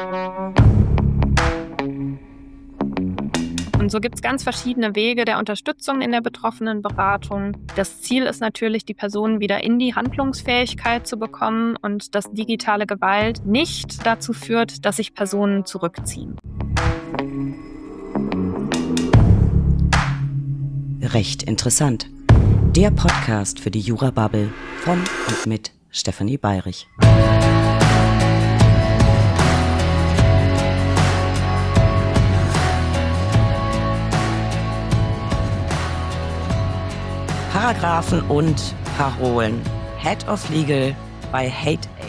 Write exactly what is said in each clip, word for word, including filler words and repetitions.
Und so gibt es ganz verschiedene Wege der Unterstützung in der betroffenen Beratung. Das Ziel ist natürlich, die Person wieder in die Handlungsfähigkeit zu bekommen und dass digitale Gewalt nicht dazu führt, dass sich Personen zurückziehen. Recht interessant. Der Podcast für die Jura-Bubble von und mit Stefanie Bayrich. Paragraphen und Parolen. Head of Legal bei Hate Aid.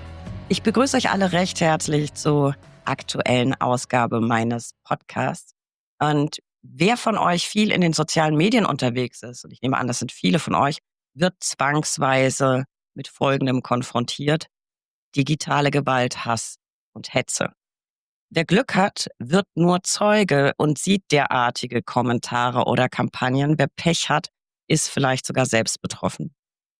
Ich begrüße euch alle recht herzlich zur aktuellen Ausgabe meines Podcasts. Und wer von euch viel in den sozialen Medien unterwegs ist, und ich nehme an, das sind viele von euch, wird zwangsweise mit Folgendem konfrontiert: digitale Gewalt, Hass und Hetze. Wer Glück hat, wird nur Zeuge und sieht derartige Kommentare oder Kampagnen. Wer Pech hat, ist vielleicht sogar selbst betroffen.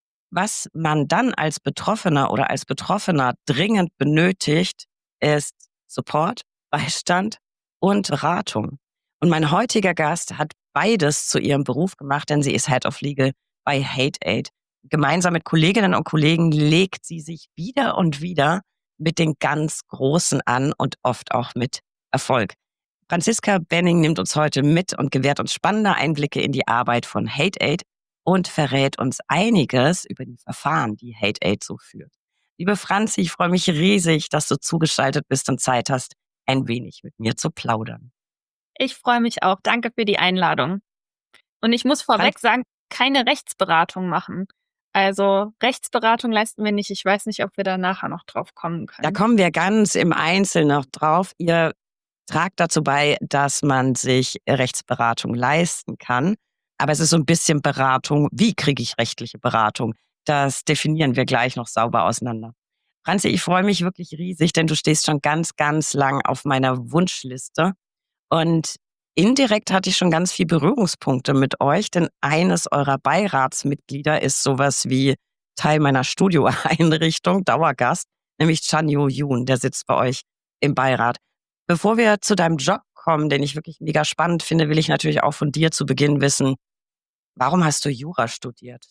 Was man dann als Betroffener oder als Betroffener dringend benötigt, ist Support, Beistand und Beratung. Und mein heutiger Gast hat beides zu ihrem Beruf gemacht, denn sie ist Head of Legal bei Hate Aid. Gemeinsam mit Kolleginnen und Kollegen legt sie sich wieder und wieder mit den ganz Großen an und oft auch mit Erfolg. Franziska Benning nimmt uns heute mit und gewährt uns spannende Einblicke in die Arbeit von Hate Aid und verrät uns einiges über die Verfahren, die Hate Aid so führt. Liebe Franzi, ich freue mich riesig, dass du zugeschaltet bist und Zeit hast, ein wenig mit mir zu plaudern. Ich freue mich auch. Danke für die Einladung. Und ich muss vorweg sagen, keine Rechtsberatung machen. Also Rechtsberatung leisten wir nicht. Ich weiß nicht, ob wir da nachher noch drauf kommen können. Da kommen wir ganz im Einzelnen noch drauf. Ihr tragt dazu bei, dass man sich Rechtsberatung leisten kann. Aber es ist so ein bisschen Beratung. Wie kriege ich rechtliche Beratung? Das definieren wir gleich noch sauber auseinander. Franzi, ich freue mich wirklich riesig, denn du stehst schon ganz, ganz lang auf meiner Wunschliste. Und indirekt hatte ich schon ganz viel Berührungspunkte mit euch, denn eines eurer Beiratsmitglieder ist sowas wie Teil meiner Studioeinrichtung, Dauergast, nämlich Chanyu Yoon, der sitzt bei euch im Beirat. Bevor wir zu deinem Job kommen, den ich wirklich mega spannend finde, will ich natürlich auch von dir zu Beginn wissen, warum hast du Jura studiert?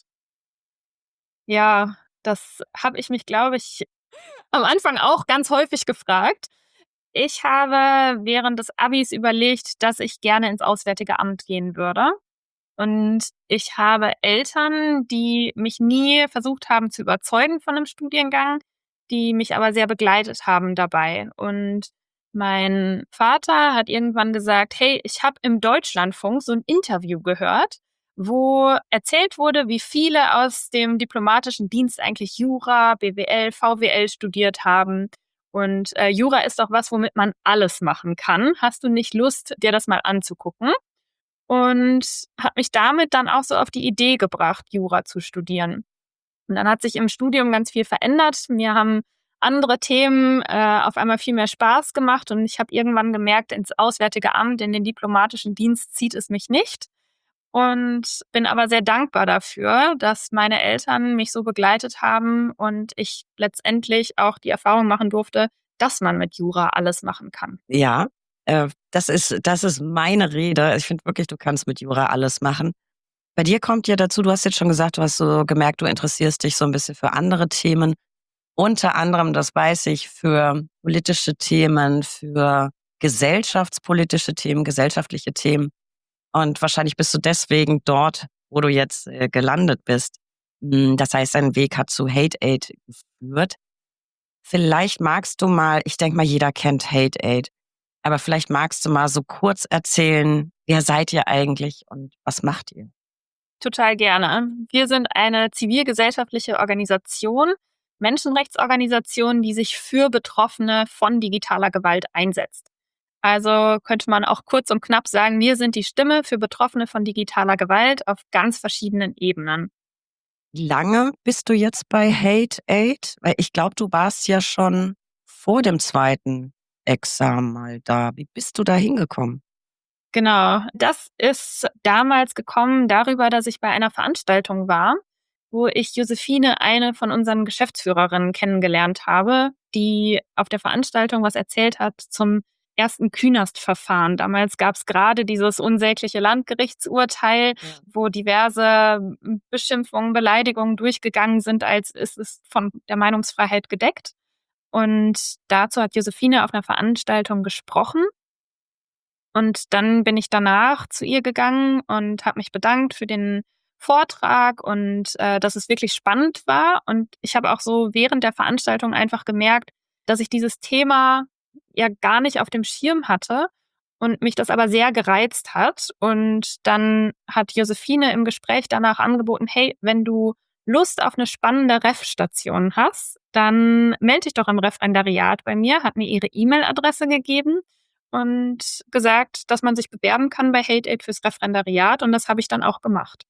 Ja, das habe ich mich, glaube ich, am Anfang auch ganz häufig gefragt. Ich habe während des Abis überlegt, dass ich gerne ins Auswärtige Amt gehen würde. Und ich habe Eltern, die mich nie versucht haben zu überzeugen von einem Studiengang, die mich aber sehr begleitet haben dabei. Und mein Vater hat irgendwann gesagt, hey, ich habe im Deutschlandfunk so ein Interview gehört, wo erzählt wurde, wie viele aus dem diplomatischen Dienst eigentlich Jura, B W L, V W L studiert haben. Und äh, Jura ist doch was, womit man alles machen kann. Hast du nicht Lust, dir das mal anzugucken? Und hat mich damit dann auch so auf die Idee gebracht, Jura zu studieren. Und dann hat sich im Studium ganz viel verändert. Mir haben andere Themen äh, auf einmal viel mehr Spaß gemacht und ich habe irgendwann gemerkt, ins Auswärtige Amt, in den diplomatischen Dienst zieht es mich nicht. Und bin aber sehr dankbar dafür, dass meine Eltern mich so begleitet haben und ich letztendlich auch die Erfahrung machen durfte, dass man mit Jura alles machen kann. Ja, äh, das ist, das ist meine Rede. Ich finde wirklich, du kannst mit Jura alles machen. Bei dir kommt ja dazu, du hast jetzt schon gesagt, du hast so gemerkt, du interessierst dich so ein bisschen für andere Themen. Unter anderem, das weiß ich, für politische Themen, für gesellschaftspolitische Themen, gesellschaftliche Themen. Und wahrscheinlich bist du deswegen dort, wo du jetzt äh, gelandet bist. Das heißt, dein Weg hat zu Hate Aid geführt. Vielleicht magst du mal, ich denke mal, jeder kennt Hate Aid, aber vielleicht magst du mal so kurz erzählen, wer seid ihr eigentlich und was macht ihr? Total gerne. Wir sind eine zivilgesellschaftliche Organisation, Menschenrechtsorganisation, die sich für Betroffene von digitaler Gewalt einsetzt. Also könnte man auch kurz und knapp sagen, wir sind die Stimme für Betroffene von digitaler Gewalt auf ganz verschiedenen Ebenen. Wie lange bist du jetzt bei Hate Aid? Weil ich glaube, du warst ja schon vor dem zweiten Examen mal da. Wie bist du da hingekommen? Genau, das ist damals gekommen darüber, dass ich bei einer Veranstaltung war, wo ich Josephine, eine von unseren Geschäftsführerinnen, kennengelernt habe. die auf der Veranstaltung was erzählt hat zum ersten Künast-Verfahren. Damals gab es gerade dieses unsägliche Landgerichtsurteil, Ja. wo diverse Beschimpfungen, Beleidigungen durchgegangen sind, als ist es von der Meinungsfreiheit gedeckt. Und dazu hat Josephine auf einer Veranstaltung gesprochen. Und dann bin ich danach zu ihr gegangen und habe mich bedankt für den Vortrag und äh, dass es wirklich spannend war. Und ich habe auch so während der Veranstaltung einfach gemerkt, dass ich dieses Thema ja gar nicht auf dem Schirm hatte und mich das aber sehr gereizt hat. Und dann hat Josephine im Gespräch danach angeboten, hey, wenn du Lust auf eine spannende Ref-Station hast, dann melde dich doch im Referendariat bei mir, hat mir ihre E-Mail-Adresse gegeben und gesagt, dass man sich bewerben kann bei HateAid fürs Referendariat, und das habe ich dann auch gemacht.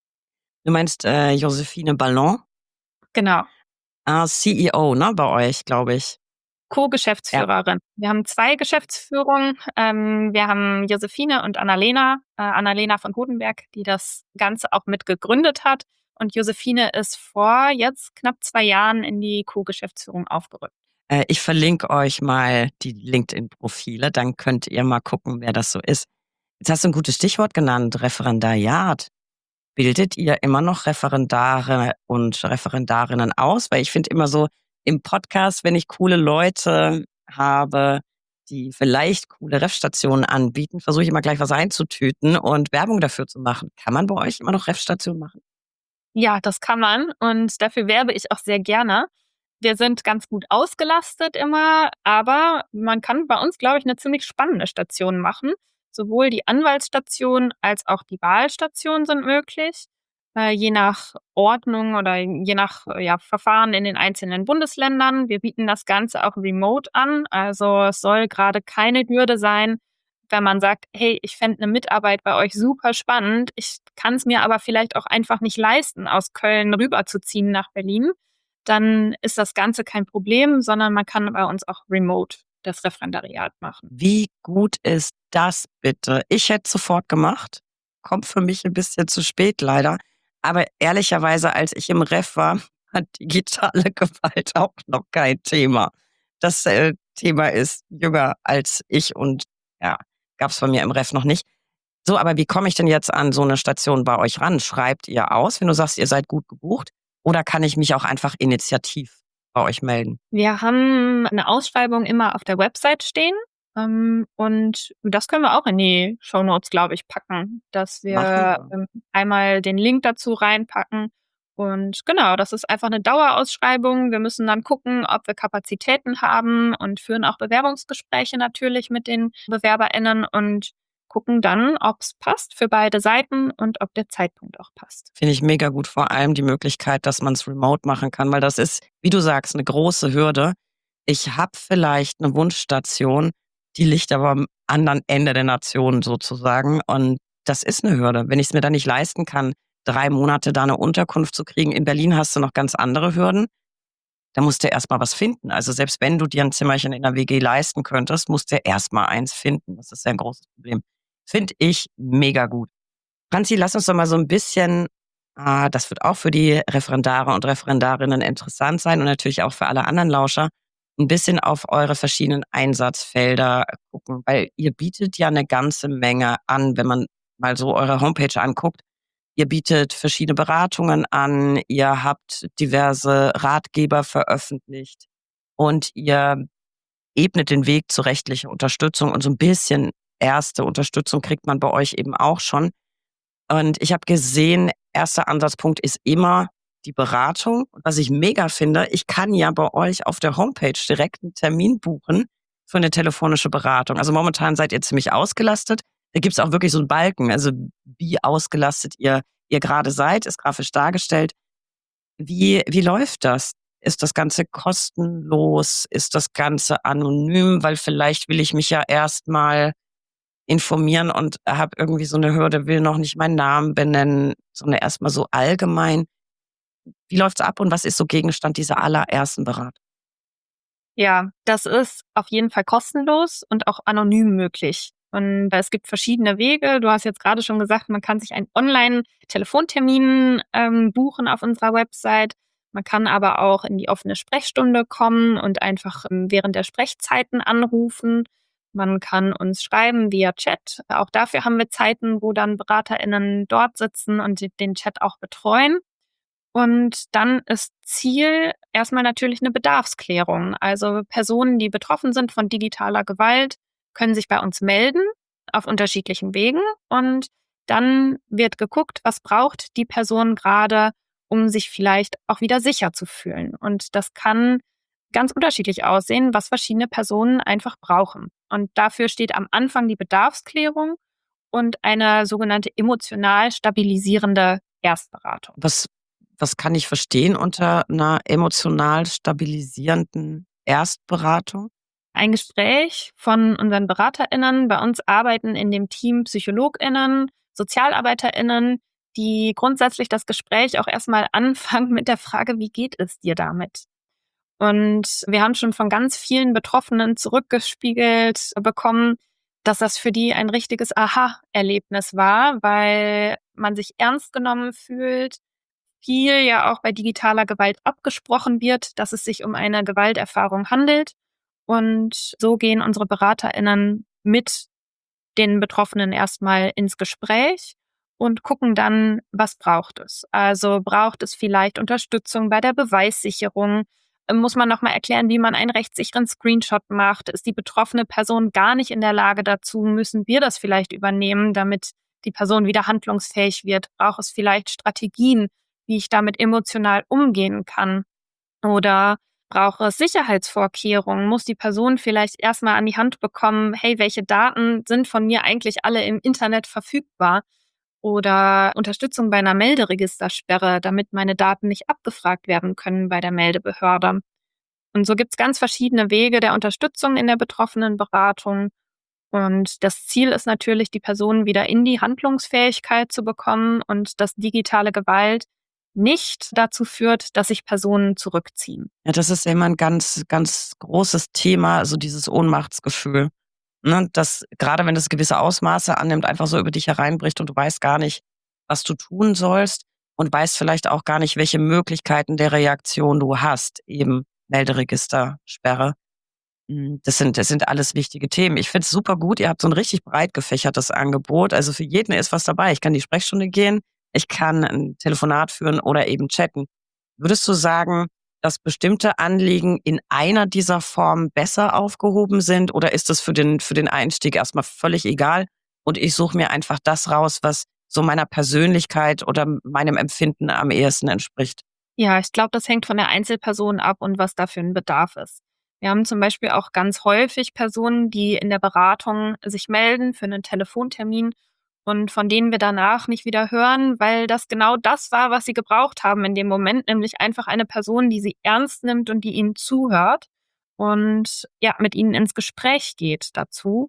Du meinst äh, Josephine Ballon? Genau. Ah, C E O, ne, bei euch, glaube ich. Co-Geschäftsführerin. Wir haben zwei Geschäftsführungen. Ähm, wir haben Josephine und Annalena, äh, Annalena von Hodenberg, die das Ganze auch mit gegründet hat. Und Josephine ist vor jetzt knapp zwei Jahren in die Co-Geschäftsführung aufgerückt. Äh, ich verlinke euch mal die LinkedIn-Profile, dann könnt ihr mal gucken, wer das so ist. Jetzt hast du ein gutes Stichwort genannt, Referendariat. Bildet ihr immer noch Referendare und Referendarinnen aus? Weil ich finde immer so im Podcast, wenn ich coole Leute habe, die vielleicht coole Ref-Stationen anbieten, versuche ich immer gleich was einzutüten und Werbung dafür zu machen. Kann man bei euch immer noch Ref-Stationen machen? Ja, das kann man, und dafür werbe ich auch sehr gerne. Wir sind ganz gut ausgelastet immer, aber man kann bei uns, glaube ich, eine ziemlich spannende Station machen. Sowohl die Anwaltsstation als auch die Wahlstation sind möglich, äh, je nach Ordnung oder je nach äh, ja, Verfahren in den einzelnen Bundesländern. Wir bieten das Ganze auch remote an, also es soll gerade keine Hürde sein, wenn man sagt, hey, ich fände eine Mitarbeit bei euch super spannend, ich kann es mir aber vielleicht auch einfach nicht leisten, aus Köln rüberzuziehen nach Berlin, dann ist das Ganze kein Problem, sondern man kann bei uns auch remote das Referendariat machen. Wie gut ist das bitte? Ich hätte sofort gemacht. Kommt für mich ein bisschen zu spät leider. Aber ehrlicherweise, als ich im Ref war, war digitale Gewalt auch noch kein Thema. Das äh, Thema ist jünger als ich und ja, gab es bei mir im Ref noch nicht. So, aber wie komme ich denn jetzt an so eine Station bei euch ran? Schreibt ihr aus, wenn du sagst, ihr seid gut gebucht? Oder kann ich mich auch einfach initiativ bei euch melden? Wir haben eine Ausschreibung immer auf der Website stehen, ähm, und das können wir auch in die Shownotes, glaube ich, packen, dass Machen wir wir. ähm, einmal den Link dazu reinpacken. Und genau, das ist einfach eine Dauerausschreibung. Wir müssen dann gucken, ob wir Kapazitäten haben, und führen auch Bewerbungsgespräche natürlich mit den BewerberInnen und gucken dann, ob es passt für beide Seiten und ob der Zeitpunkt auch passt. Finde ich mega gut, vor allem die Möglichkeit, dass man es remote machen kann, weil das ist, wie du sagst, eine große Hürde. Ich habe vielleicht eine Wunschstation, die liegt aber am anderen Ende der Nation sozusagen und das ist eine Hürde. Wenn ich es mir dann nicht leisten kann, drei Monate da eine Unterkunft zu kriegen, in Berlin hast du noch ganz andere Hürden, da musst du erst mal was finden. Also, selbst wenn du dir ein Zimmerchen in 'ner W G leisten könntest, musst du erst mal eins finden. Das ist ja 'n großes Problem. Finde ich mega gut. Franzi, lass uns doch mal so ein bisschen, ah, das wird auch für die Referendare und Referendarinnen interessant sein und natürlich auch für alle anderen Lauscher, ein bisschen auf eure verschiedenen Einsatzfelder gucken, weil ihr bietet ja eine ganze Menge an, wenn man mal so eure Homepage anguckt. Ihr bietet verschiedene Beratungen an, ihr habt diverse Ratgeber veröffentlicht und ihr ebnet den Weg zu rechtlicher Unterstützung und so ein bisschen erste Unterstützung kriegt man bei euch eben auch schon. Und ich habe gesehen, erster Ansatzpunkt ist immer die Beratung. Und was ich mega finde, ich kann ja bei euch auf der Homepage direkt einen Termin buchen für eine telefonische Beratung. Also momentan seid ihr ziemlich ausgelastet. Da gibt's auch wirklich so einen Balken, also wie ausgelastet ihr ihr gerade seid, ist grafisch dargestellt. Wie wie läuft das? Ist das Ganze kostenlos? Ist das Ganze anonym? Weil vielleicht will ich mich ja erst mal informieren und habe irgendwie so eine Hürde, will noch nicht meinen Namen benennen, sondern erst mal so allgemein. Wie läuft's ab und was ist so Gegenstand dieser allerersten Beratung? Ja, das ist auf jeden Fall kostenlos und auch anonym möglich. Und es gibt verschiedene Wege. Du hast jetzt gerade schon gesagt, man kann sich einen Online-Telefontermin ähm, buchen auf unserer Website. Man kann aber auch in die offene Sprechstunde kommen und einfach ähm, während der Sprechzeiten anrufen. Man kann uns schreiben via Chat. Auch dafür haben wir Zeiten, wo dann BeraterInnen dort sitzen und den Chat auch betreuen. Und dann ist Ziel erstmal natürlich eine Bedarfsklärung. Also Personen, die betroffen sind von digitaler Gewalt, können sich bei uns melden auf unterschiedlichen Wegen. Und dann wird geguckt, was braucht die Person gerade, um sich vielleicht auch wieder sicher zu fühlen. Und das kann ganz unterschiedlich aussehen, was verschiedene Personen einfach brauchen. Und dafür steht am Anfang die Bedarfsklärung und eine sogenannte emotional stabilisierende Erstberatung. Was, was kann ich verstehen unter einer emotional stabilisierenden Erstberatung? Ein Gespräch von unseren BeraterInnen. Bei uns arbeiten in dem Team PsychologInnen, SozialarbeiterInnen, die grundsätzlich das Gespräch auch erstmal anfangen mit der Frage, wie geht es dir damit? Und wir haben schon von ganz vielen Betroffenen zurückgespiegelt bekommen, dass das für die ein richtiges Aha-Erlebnis war, weil man sich ernst genommen fühlt, viel ja auch bei digitaler Gewalt abgesprochen wird, dass es sich um eine Gewalterfahrung handelt. Und so gehen unsere BeraterInnen mit den Betroffenen erstmal ins Gespräch und gucken dann, was braucht es. Also braucht es vielleicht Unterstützung bei der Beweissicherung? Muss man nochmal erklären, wie man einen rechtssicheren Screenshot macht? Ist die betroffene Person gar nicht in der Lage dazu? Müssen wir das vielleicht übernehmen, damit die Person wieder handlungsfähig wird? Braucht es vielleicht Strategien, wie ich damit emotional umgehen kann? Oder brauche es Sicherheitsvorkehrungen? Muss die Person vielleicht erstmal an die Hand bekommen, hey, welche Daten sind von mir eigentlich alle im Internet verfügbar? Oder Unterstützung bei einer Melderegistersperre, damit meine Daten nicht abgefragt werden können bei der Meldebehörde. Und so gibt es ganz verschiedene Wege der Unterstützung in der betroffenen Beratung. Und das Ziel ist natürlich, die Person wieder in die Handlungsfähigkeit zu bekommen und dass digitale Gewalt nicht dazu führt, dass sich Personen zurückziehen. Ja, das ist ja immer ein ganz, ganz großes Thema, so dieses Ohnmachtsgefühl, ne? Das gerade wenn es gewisse Ausmaße annimmt, einfach so über dich hereinbricht und du weißt gar nicht, was du tun sollst und weißt vielleicht auch gar nicht, welche Möglichkeiten der Reaktion du hast, eben Melderegistersperre. Hm, das sind das sind alles wichtige Themen. Ich finde es super gut, ihr habt so ein richtig breit gefächertes Angebot. Also, für jeden ist was dabei. Ich kann in die Sprechstunde gehen, ich kann ein Telefonat führen oder eben chatten. Würdest du sagen, dass bestimmte Anliegen in einer dieser Formen besser aufgehoben sind oder ist das für den für den Einstieg erstmal völlig egal und ich suche mir einfach das raus, was so meiner Persönlichkeit oder meinem Empfinden am ehesten entspricht? Ja, ich glaube, das hängt von der Einzelperson ab und was da für ein Bedarf ist. Wir haben zum Beispiel auch ganz häufig Personen, die in der Beratung sich melden für einen Telefontermin und von denen wir danach nicht wieder hören, weil das genau das war, was sie gebraucht haben in dem Moment, nämlich einfach eine Person, die sie ernst nimmt und die ihnen zuhört und, ja, mit ihnen ins Gespräch geht dazu.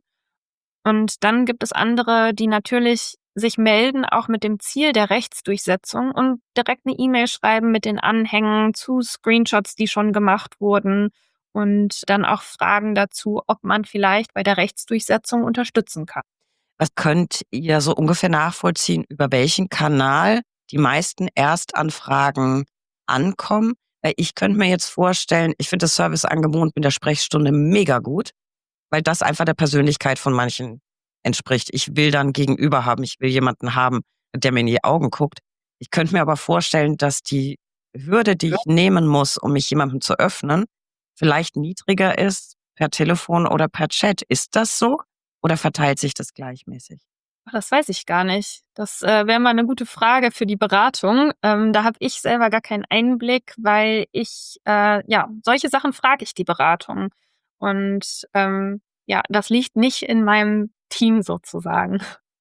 Und dann gibt es andere, die natürlich sich melden, auch mit dem Ziel der Rechtsdurchsetzung und direkt eine E-Mail schreiben mit den Anhängen zu Screenshots, die schon gemacht wurden und dann auch Fragen dazu, ob man vielleicht bei der Rechtsdurchsetzung unterstützen kann. Was könnt ihr so ungefähr nachvollziehen, über welchen Kanal die meisten Erstanfragen ankommen? Weil ich könnte mir jetzt vorstellen, ich finde das Serviceangebot mit der Sprechstunde mega gut, weil das einfach der Persönlichkeit von manchen entspricht. Ich will dann Gegenüber haben, ich will jemanden haben, der mir in die Augen guckt. Ich könnte mir aber vorstellen, dass die Hürde, die ich nehmen muss, um mich jemandem zu öffnen, vielleicht niedriger ist per Telefon oder per Chat. Ist das so? Oder verteilt sich das gleichmäßig? Ach, das weiß ich gar nicht. Das, äh, wäre mal eine gute Frage für die Beratung. Ähm, da habe ich selber gar keinen Einblick, weil ich äh, ja, solche Sachen frage ich die Beratung. Und, ähm, ja, das liegt nicht in meinem Team sozusagen.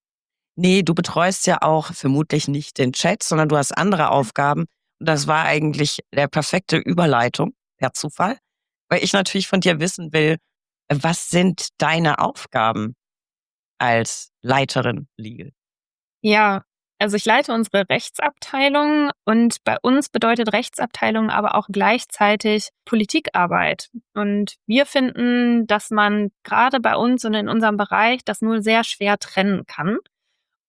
Ne, du betreust ja auch vermutlich nicht den Chat, sondern du hast andere Aufgaben. Und das war eigentlich der perfekte Überleitung per Zufall, weil ich natürlich von dir wissen will, äh, was sind deine Aufgaben als Leiterin Legal? Ja, also ich leite unsere Rechtsabteilung und bei uns bedeutet Rechtsabteilung aber auch gleichzeitig Politikarbeit. Und wir finden, dass man gerade bei uns und in unserem Bereich das nur sehr schwer trennen kann.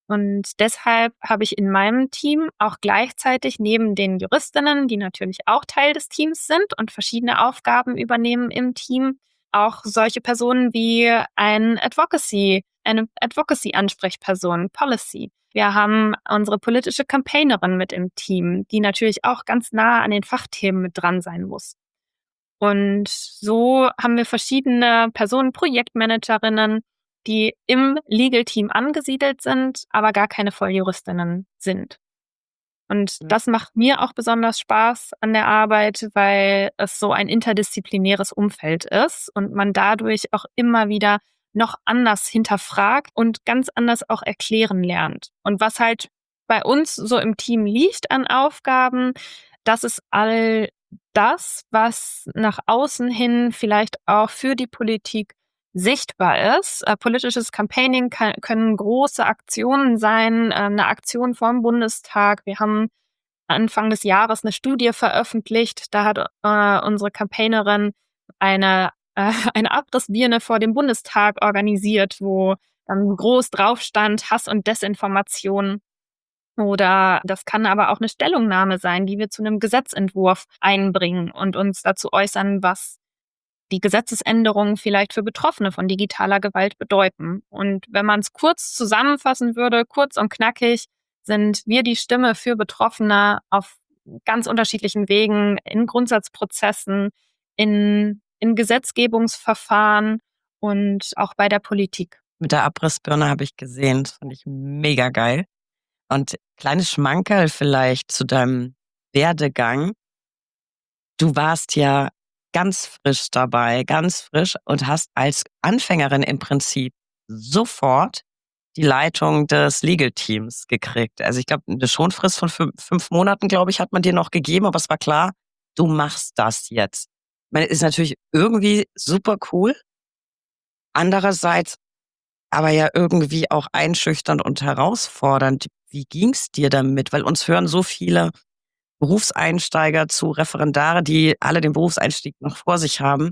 Und deshalb habe ich in meinem Team auch gleichzeitig neben den Juristinnen, die natürlich auch Teil des Teams sind und verschiedene Aufgaben übernehmen im Team, auch solche Personen wie ein Advocacy, eine Advocacy-Ansprechperson, Policy. Wir haben unsere politische Campaignerin mit im Team, die natürlich auch ganz nah an den Fachthemen mit dran sein muss. Und so haben wir verschiedene Personen, Projektmanagerinnen, die im Legal-Team angesiedelt sind, aber gar keine Volljuristinnen sind. Und das macht mir auch besonders Spaß an der Arbeit, weil es so ein interdisziplinäres Umfeld ist und man dadurch auch immer wieder noch anders hinterfragt und ganz anders auch erklären lernt. Und was halt bei uns so im Team liegt an Aufgaben, das ist all das, was nach außen hin vielleicht auch für die Politik sichtbar ist. Äh, politisches Campaigning kann, können große Aktionen sein, äh, eine Aktion vorm Bundestag. Wir haben Anfang des Jahres eine Studie veröffentlicht. Da hat äh, unsere Campaignerin eine, äh, eine Abrissbirne vor dem Bundestag organisiert, wo dann groß drauf stand, Hass und Desinformation. Oder das kann aber auch eine Stellungnahme sein, die wir zu einem Gesetzentwurf einbringen und uns dazu äußern, was die Gesetzesänderungen vielleicht für Betroffene von digitaler Gewalt bedeuten. Und wenn man es kurz zusammenfassen würde, kurz und knackig, sind wir die Stimme für Betroffene auf ganz unterschiedlichen Wegen, in Grundsatzprozessen, in, in Gesetzgebungsverfahren und auch bei der Politik. Mit der Abrissbirne habe ich gesehen, das fand ich mega geil. Und kleines Schmankerl vielleicht zu deinem Werdegang. Du warst ja ganz frisch dabei, ganz frisch und hast als Anfängerin im Prinzip sofort die Leitung des Legal-Teams gekriegt. Also ich glaube, eine Schonfrist von fünf, fünf Monaten, glaube ich, hat man dir noch gegeben, aber es war klar, du machst das jetzt. Ich meine, ist natürlich irgendwie super cool. Andererseits aber ja irgendwie auch einschüchternd und herausfordernd. Wie ging's dir damit? Weil uns hören so viele Berufseinsteiger zu, Referendare, die alle den Berufseinstieg noch vor sich haben.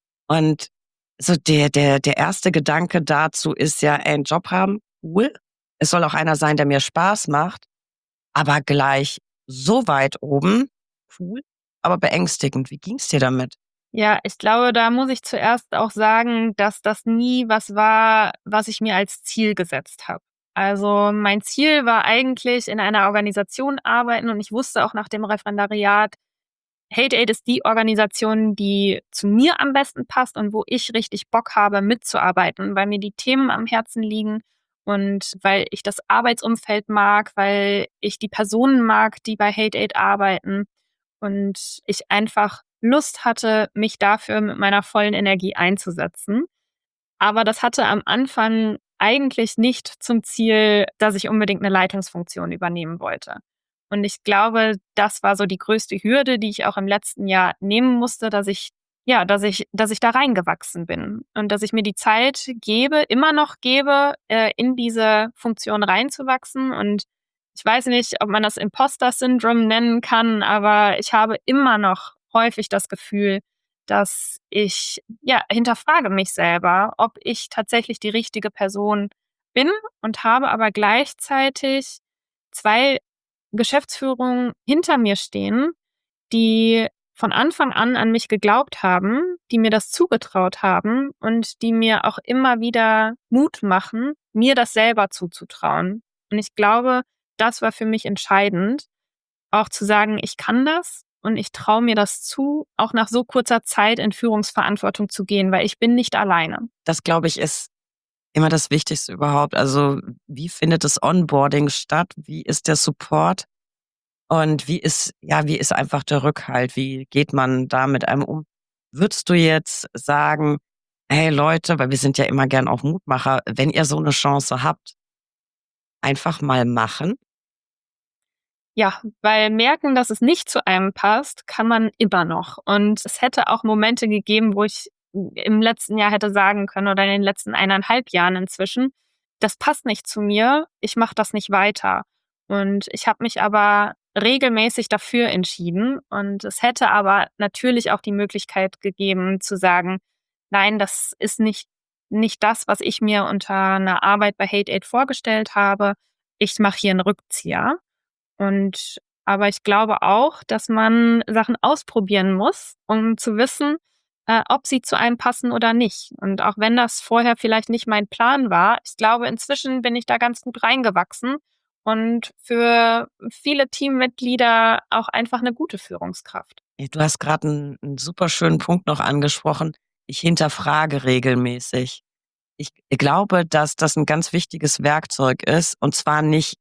Und so der, der, der erste Gedanke dazu ist ja, ey, einen Job haben, cool. Es soll auch einer sein, der mir Spaß macht, aber gleich so weit oben, cool, aber beängstigend. Wie ging's dir damit? Ja, ich glaube, da muss ich zuerst auch sagen, dass das nie was war, was ich mir als Ziel gesetzt habe. Also mein Ziel war eigentlich in einer Organisation arbeiten und ich wusste auch nach dem Referendariat, Hate Aid ist die Organisation, die zu mir am besten passt und wo ich richtig Bock habe, mitzuarbeiten, weil mir die Themen am Herzen liegen und weil ich das Arbeitsumfeld mag, weil ich die Personen mag, die bei Hate Aid arbeiten und ich einfach Lust hatte, mich dafür mit meiner vollen Energie einzusetzen. Aber das hatte am Anfang eigentlich nicht zum Ziel, dass ich unbedingt eine Leitungsfunktion übernehmen wollte. Und ich glaube, das war so die größte Hürde, die ich auch im letzten Jahr nehmen musste, dass ich ja, dass ich dass ich da reingewachsen bin und dass ich mir die Zeit gebe, immer noch gebe, äh, in diese Funktion reinzuwachsen. Und ich weiß nicht, ob man das Imposter-Syndrom nennen kann, aber ich habe immer noch häufig das Gefühl, dass ich, ja, hinterfrage mich selber, ob ich tatsächlich die richtige Person bin und habe aber gleichzeitig zwei Geschäftsführungen hinter mir stehen, die von Anfang an an mich geglaubt haben, die mir das zugetraut haben und die mir auch immer wieder Mut machen, mir das selber zuzutrauen. Und ich glaube, das war für mich entscheidend, auch zu sagen, ich kann das und ich traue mir das zu, auch nach so kurzer Zeit in Führungsverantwortung zu gehen, weil ich bin nicht alleine. Das, glaube ich, ist immer das Wichtigste überhaupt. Also wie findet das Onboarding statt? Wie ist der Support? Und wie ist, ja, wie ist einfach der Rückhalt? Wie geht man da mit einem um? Würdest du jetzt sagen, hey Leute, weil wir sind ja immer gern auch Mutmacher, wenn ihr so eine Chance habt, einfach mal machen? Ja, weil merken, dass es nicht zu einem passt, kann man immer noch. Und es hätte auch Momente gegeben, wo ich im letzten Jahr hätte sagen können oder in den letzten eineinhalb Jahren inzwischen, das passt nicht zu mir, ich mache das nicht weiter. Und ich habe mich aber regelmäßig dafür entschieden. Und es hätte aber natürlich auch die Möglichkeit gegeben zu sagen, nein, das ist nicht, nicht das, was ich mir unter einer Arbeit bei Hate Aid vorgestellt habe. ich mache hier einen Rückzieher. Und aber ich glaube auch, dass man Sachen ausprobieren muss, um zu wissen, äh, ob sie zu einem passen oder nicht. Und auch wenn das vorher vielleicht nicht mein Plan war, ich glaube, inzwischen bin ich da ganz gut reingewachsen und für viele Teammitglieder auch einfach eine gute Führungskraft. Du hast gerade einen 'n super schönen Punkt noch angesprochen. Ich hinterfrage regelmäßig. Ich glaube, dass das ein ganz wichtiges Werkzeug ist, und zwar nicht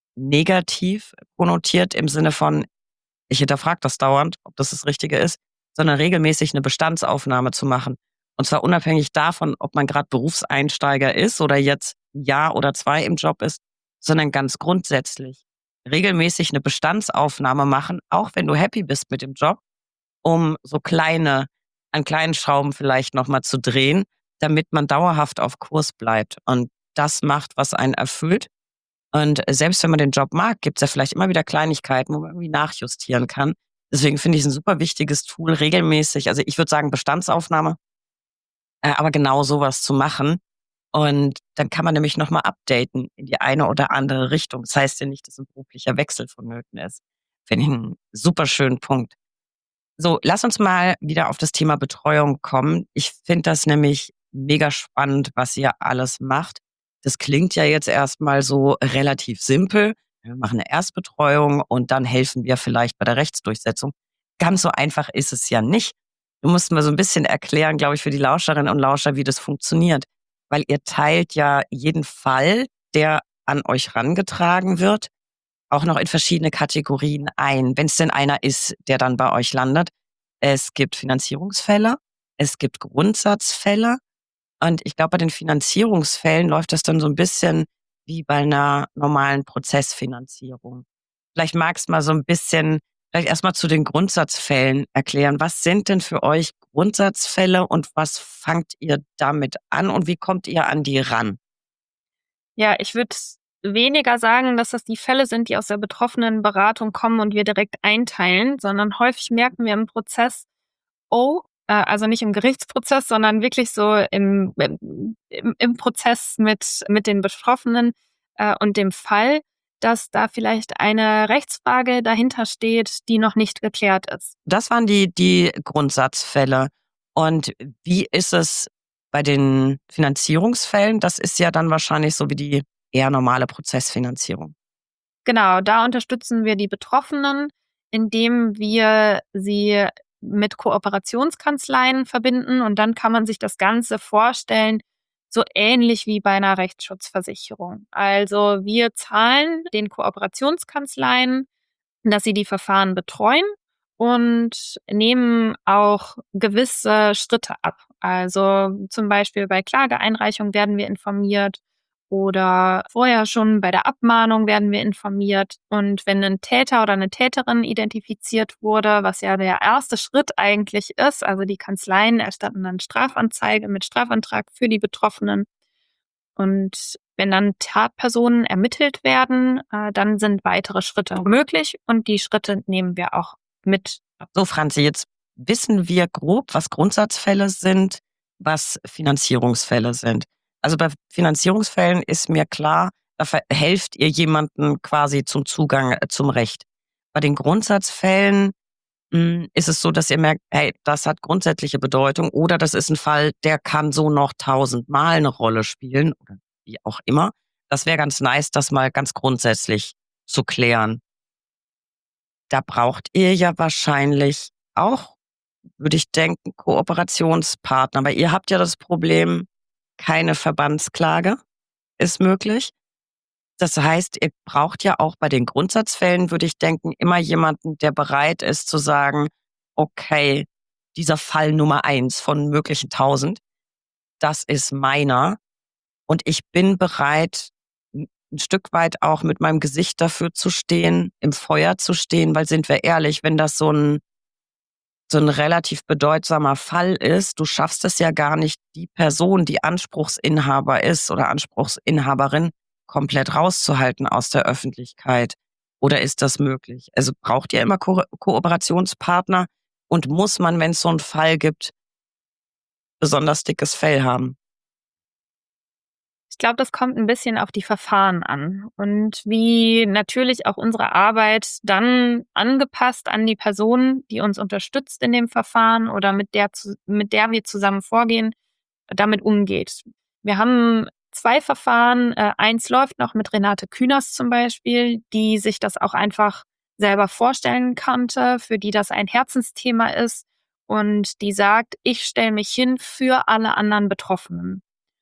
negativ konnotiert im Sinne von: „Ich hinterfrage das dauernd, ob das das Richtige ist“, sondern regelmäßig eine Bestandsaufnahme zu machen. Und zwar unabhängig davon, ob man gerade Berufseinsteiger ist oder jetzt 'n Jahr oder zwei im Job ist, sondern ganz grundsätzlich. Regelmäßig eine Bestandsaufnahme machen, auch wenn du happy bist mit dem Job, um so kleine an kleinen Schrauben vielleicht noch mal zu drehen, damit man dauerhaft auf Kurs bleibt und das macht, was einen erfüllt. Und selbst wenn man den Job mag, gibt's ja vielleicht immer wieder Kleinigkeiten, wo man irgendwie nachjustieren kann. Deswegen finde ich es 'n super wichtiges Tool, regelmäßig, also ich würde sagen Bestandsaufnahme, äh, aber genau so was zu machen. Und dann kann man nämlich noch mal updaten in die eine oder andere Richtung. Das heißt ja nicht, dass 'n beruflicher Wechsel vonnöten ist. Finde ich 'n super schönen Punkt. So, lass uns mal wieder auf das Thema Betreuung kommen. Ich finde das nämlich mega spannend, was ihr alles macht. Das klingt ja jetzt erstmal so relativ simpel. Wir machen eine Erstbetreuung und dann helfen wir vielleicht bei der Rechtsdurchsetzung. Ganz so einfach ist es ja nicht. Du musst mal so ein bisschen erklären, glaube ich, für die Lauscherinnen und Lauscher, wie das funktioniert. Weil ihr teilt ja jeden Fall, der an euch rangetragen wird, auch noch in verschiedene Kategorien ein, wenn es denn einer ist, der dann bei euch landet. Es gibt Finanzierungsfälle, es gibt Grundsatzfälle und ich glaube, bei den Finanzierungsfällen läuft das dann so ein bisschen wie bei einer normalen Prozessfinanzierung. Vielleicht magst du mal so ein bisschen vielleicht erst mal zu den Grundsatzfällen erklären. Was sind denn für euch Grundsatzfälle und was fangt ihr damit an und wie kommt ihr an die ran? Ja, ich würde weniger sagen, dass das die Fälle sind, die aus der betroffenen Beratung kommen und wir direkt einteilen, sondern häufig merken wir im Prozess, oh, äh, also nicht im Gerichtsprozess, sondern wirklich so im im im im Prozess mit mit den Betroffenen, äh, und dem Fall, dass da vielleicht eine Rechtsfrage dahinter steht, die noch nicht geklärt ist. Das waren die die Grundsatzfälle. Und wie ist es bei den Finanzierungsfällen? Das ist ja dann wahrscheinlich so wie die eher normale Prozessfinanzierung. Genau, da unterstützen wir die Betroffenen, indem wir sie mit Kooperationskanzleien verbinden und dann kann man sich das Ganze vorstellen, so ähnlich wie bei einer Rechtsschutzversicherung. Also wir zahlen den Kooperationskanzleien, dass sie die Verfahren betreuen und nehmen auch gewisse Schritte ab. Also zum Beispiel bei Klageeinreichung werden wir informiert oder vorher schon bei der Abmahnung werden wir informiert. Und wenn ein Täter oder eine Täterin identifiziert wurde, was ja der erste Schritt eigentlich ist, also die Kanzleien erstatten dann Strafanzeige mit Strafantrag für die Betroffenen. Und wenn dann Tatpersonen ermittelt werden, äh, dann sind weitere Schritte möglich und die Schritte nehmen wir auch mit. So, Franzi, jetzt wissen wir grob, was Grundsatzfälle sind, was Finanzierungsfälle sind. Also bei Finanzierungsfällen ist mir klar, da verhelft ihr jemanden quasi zum Zugang äh, zum Recht. Bei den Grundsatzfällen Hm, ist es so, dass ihr merkt: „Hey, das hat grundsätzliche Bedeutung“ oder das ist ein Fall, der kann so noch tausendmal eine Rolle spielen oder wie auch immer. Das wäre ganz nice, das mal ganz grundsätzlich zu klären. Da braucht ihr ja wahrscheinlich auch, würde ich denken, Kooperationspartner, weil ihr habt ja das Problem, keine Verbandsklage ist möglich. Das heißt, ihr braucht ja auch bei den Grundsatzfällen, würde ich denken, immer jemanden, der bereit ist zu sagen: „Okay, dieser Fall Nummer eins von möglichen tausend, das ist meiner und ich bin bereit, 'n 'n Stück weit auch mit meinem Gesicht dafür zu stehen, im Feuer zu stehen“, weil sind wir ehrlich, wenn das so 'n so 'n relativ bedeutsamer Fall ist, du schaffst es ja gar nicht, die Person, die Anspruchsinhaber ist oder Anspruchsinhaberin, komplett rauszuhalten aus der Öffentlichkeit. Oder ist das möglich? Also, braucht ihr immer Ko Kooperationspartner und muss man, wenn's so 'n Fall gibt, besonders dickes Fell haben? Ich glaube, das kommt ein bisschen auf die Verfahren an und wie natürlich auch unsere Arbeit dann angepasst an die Person, die uns unterstützt in dem Verfahren oder mit der zu mit der wir zusammen vorgehen, damit umgeht. Wir haben zwei Verfahren. Äh, eins läuft noch mit Renate Künast zum Beispiel, die sich das auch einfach selber vorstellen konnte, für die das ein Herzensthema ist und die sagt: „Ich stelle mich hin für alle anderen Betroffenen."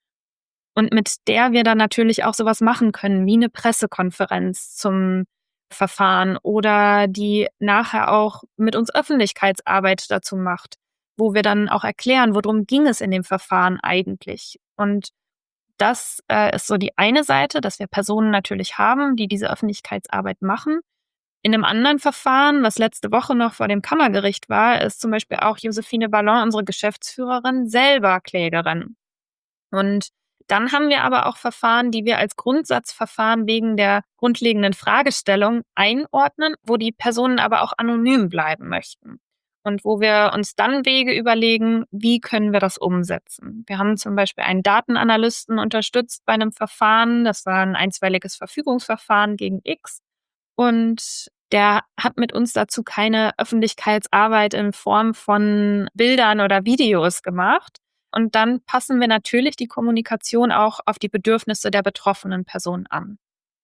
Und mit der wir dann natürlich auch so was machen können wie 'ne Pressekonferenz zum Verfahren oder die nachher auch mit uns Öffentlichkeitsarbeit dazu macht, wo wir dann auch erklären, worum ging es in dem Verfahren eigentlich. Und das, äh, ist so die eine Seite, dass wir Personen natürlich haben, die diese Öffentlichkeitsarbeit machen. In 'nem anderen Verfahren, was letzte Woche noch vor dem Kammergericht war, ist zum Beispiel auch Josephine Ballon, unsere Geschäftsführerin, selber Klägerin. Und dann haben wir aber auch Verfahren, die wir als Grundsatzverfahren wegen der grundlegenden Fragestellung einordnen, wo die Personen aber auch anonym bleiben möchten. Und wo wir uns dann Wege überlegen, wie können wir das umsetzen. Wir haben zum Beispiel einen Datenanalysten unterstützt bei einem Verfahren, das war ein einstweiliges Verfügungsverfahren gegen X. Und der hat mit uns dazu keine Öffentlichkeitsarbeit in Form von Bildern oder Videos gemacht. Und dann passen wir natürlich die Kommunikation auch auf die Bedürfnisse der betroffenen Person an.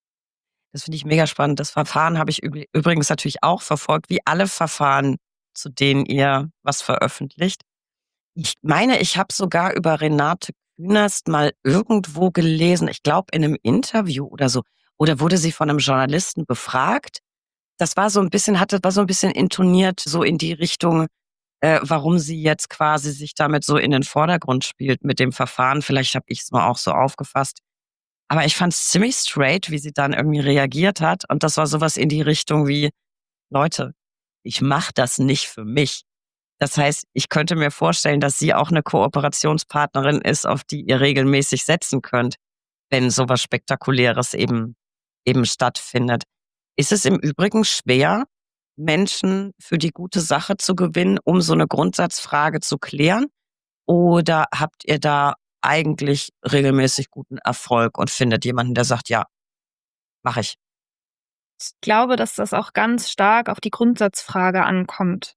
Das finde ich mega spannend. Das Verfahren habe ich übli übrigens natürlich auch verfolgt, wie alle Verfahren, zu denen ihr was veröffentlicht. Ich meine, ich habe sogar über Renate Künast mal irgendwo gelesen, ich glaube in einem Interview oder so, oder wurde sie von einem Journalisten befragt? Das war so ein bisschen hatte war so ein bisschen intoniert, so in die Richtung, äh, warum sie jetzt quasi sich damit so in den Vordergrund spielt mit dem Verfahren. Vielleicht habe ich's mal auch so aufgefasst. Aber ich fand's ziemlich straight, wie sie dann irgendwie reagiert hat. Und das war sowas in die Richtung wie: „Leute, ich mache das nicht für mich." Das heißt, ich könnte mir vorstellen, dass sie auch eine Kooperationspartnerin ist, auf die ihr regelmäßig setzen könnt, wenn sowas Spektakuläres eben eben stattfindet. Ist es im Übrigen schwer, Menschen für die gute Sache zu gewinnen, um so eine Grundsatzfrage zu klären? Oder habt ihr da eigentlich regelmäßig guten Erfolg und findet jemanden, der sagt: „Ja, mache ich." Ich glaube, dass das auch ganz stark auf die Grundsatzfrage ankommt.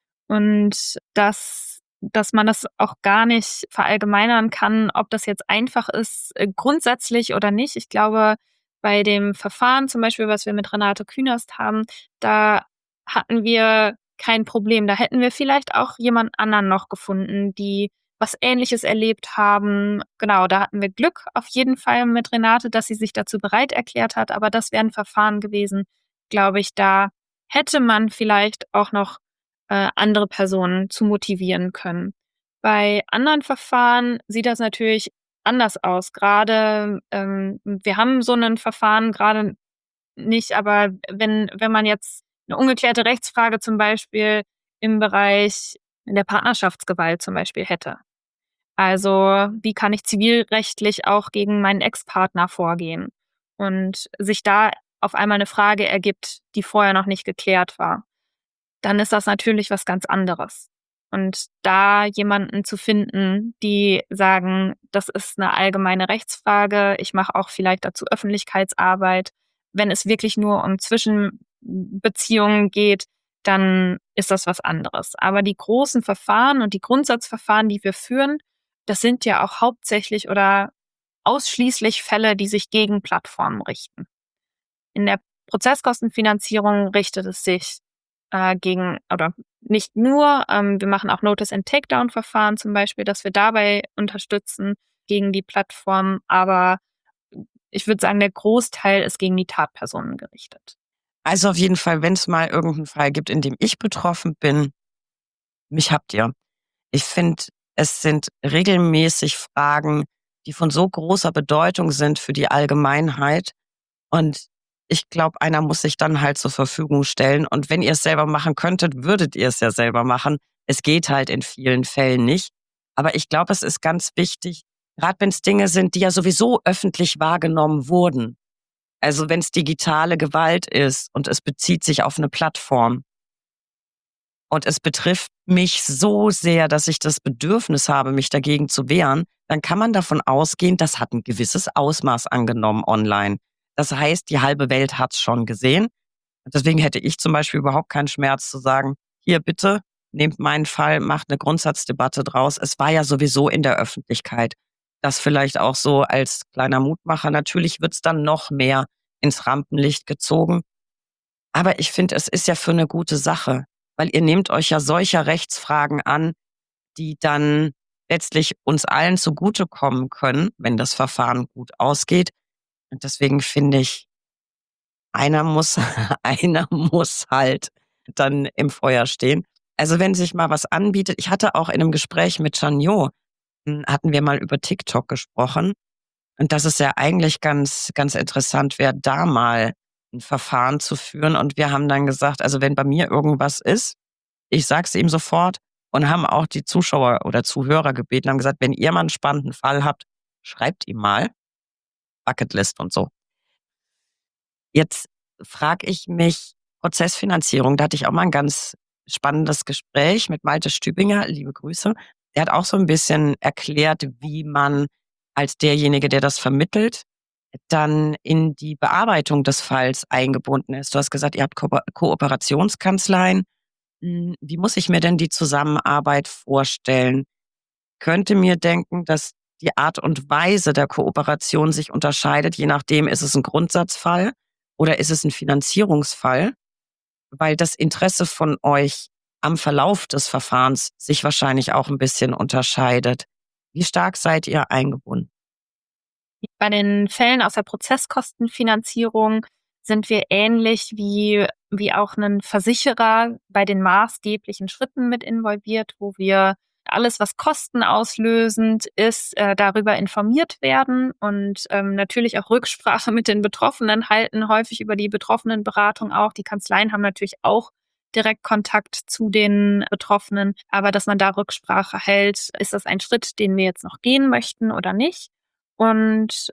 Und dass dass man das auch gar nicht verallgemeinern kann, ob das jetzt einfach ist, äh, grundsätzlich oder nicht. Ich glaube, bei dem Verfahren zum Beispiel, was wir mit Renate Künast haben, da hatten wir kein Problem. Da hätten wir vielleicht auch jemand anderen noch gefunden, die was Ähnliches erlebt haben. Genau, da hatten wir Glück auf jeden Fall mit Renate, dass sie sich dazu bereit erklärt hat, aber das wäre 'n Verfahren gewesen, glaube ich, da hätte man vielleicht auch noch äh, andere Personen zu motivieren können. Bei anderen Verfahren sieht das natürlich anders aus. Gerade ähm, wir haben so ein Verfahren gerade nicht, aber wenn wenn man jetzt eine ungeklärte Rechtsfrage zum Beispiel im Bereich der Partnerschaftsgewalt zum Beispiel hätte. Also, wie kann ich zivilrechtlich auch gegen meinen Ex-Partner vorgehen? Und sich da auf einmal eine Frage ergibt, die vorher noch nicht geklärt war, dann ist das natürlich was ganz anderes. Und da jemanden zu finden, die sagen: „Das ist 'ne allgemeine Rechtsfrage, ich mache auch vielleicht dazu Öffentlichkeitsarbeit." Wenn es wirklich nur um Zwischenbeziehungen geht, dann ist das was anderes. Aber die großen Verfahren und die Grundsatzverfahren, die wir führen, das sind ja auch hauptsächlich oder ausschließlich Fälle, die sich gegen Plattformen richten. In der Prozesskostenfinanzierung richtet es sich äh, gegen oder nicht nur, ähm, wir machen auch Notice and Takedown Verfahren zum Beispiel, dass wir dabei unterstützen gegen die Plattform, aber ich würde sagen, der Großteil ist gegen die Tatpersonen gerichtet. Also, auf jeden Fall, wenn es mal irgendeinen Fall gibt, in dem ich betroffen bin, mich habt ihr. Ich finde, es sind regelmäßig Fragen, die von so großer Bedeutung sind für die Allgemeinheit. Und ich glaube, einer muss sich dann halt zur Verfügung stellen. Und wenn ihr es selber machen könntet, würdet ihr es ja selber machen. Es geht halt in vielen Fällen nicht. Aber ich glaube, es ist ganz wichtig, gerade wenn es Dinge sind, die ja sowieso öffentlich wahrgenommen wurden. Also wenn es digitale Gewalt ist und es bezieht sich auf eine Plattform und es betrifft mich so sehr, dass ich das Bedürfnis habe, mich dagegen zu wehren, dann kann man davon ausgehen, das hat ein gewisses Ausmaß angenommen online. Das heißt, die halbe Welt hat's schon gesehen. Und deswegen hätte ich zum Beispiel überhaupt keinen Schmerz zu sagen, hier bitte, nehmt meinen Fall, macht eine Grundsatzdebatte draus. Es war ja sowieso in der Öffentlichkeit. Das vielleicht auch so als kleiner Mutmacher. Natürlich wird's dann noch mehr ins Rampenlicht gezogen. Aber ich finde, es ist ja für eine gute Sache, weil ihr nehmt euch ja solcher Rechtsfragen an, die dann letztlich uns allen zugutekommen können, wenn das Verfahren gut ausgeht. Und deswegen finde ich, einer muss einer muss halt dann im Feuer stehen. Also, wenn sich mal was anbietet, ich hatte auch in 'nem Gespräch mit Janjo, hm, hatten wir mal über TikTok gesprochen und dass es ja eigentlich ganz ganz interessant wäre, da mal 'n Verfahren zu führen. Und wir haben dann gesagt, also, wenn bei mir irgendwas ist, ich sage es ihm sofort, und haben auch die Zuschauer oder Zuhörer gebeten, haben gesagt: „Wenn ihr mal 'n spannenden Fall habt, schreibt ihm mal, Bucketlist und so." Jetzt frage ich mich, Prozessfinanzierung, da hatte ich auch mal ein ganz spannendes Gespräch mit Malte Stübinger, liebe Grüße. Der hat auch so ein bisschen erklärt, wie man als derjenige, der das vermittelt, dann in die Bearbeitung des Falls eingebunden ist. Du hast gesagt, ihr habt Kooper Kooperationskanzleien. Hm, wie muss ich mir denn die Zusammenarbeit vorstellen? Könnte mir denken, dass die Art und Weise der Kooperation sich unterscheidet. Je nachdem, ist es ein Grundsatzfall oder ist es ein Finanzierungsfall, weil das Interesse von euch am Verlauf des Verfahrens sich wahrscheinlich auch ein bisschen unterscheidet. Wie stark seid ihr eingebunden? Bei den Fällen aus der Prozesskostenfinanzierung sind wir ähnlich wie wie auch 'nen Versicherer bei den maßgeblichen Schritten mit involviert, wo wir alles, was kostenauslösend ist, äh, darüber informiert werden und, ähm, natürlich auch Rücksprache mit den Betroffenen halten, häufig über die Betroffenenberatung auch. Die Kanzleien haben natürlich auch direkt Kontakt zu den Betroffenen, aber dass man da Rücksprache hält, ist das ein Schritt, den wir jetzt noch gehen möchten oder nicht? Und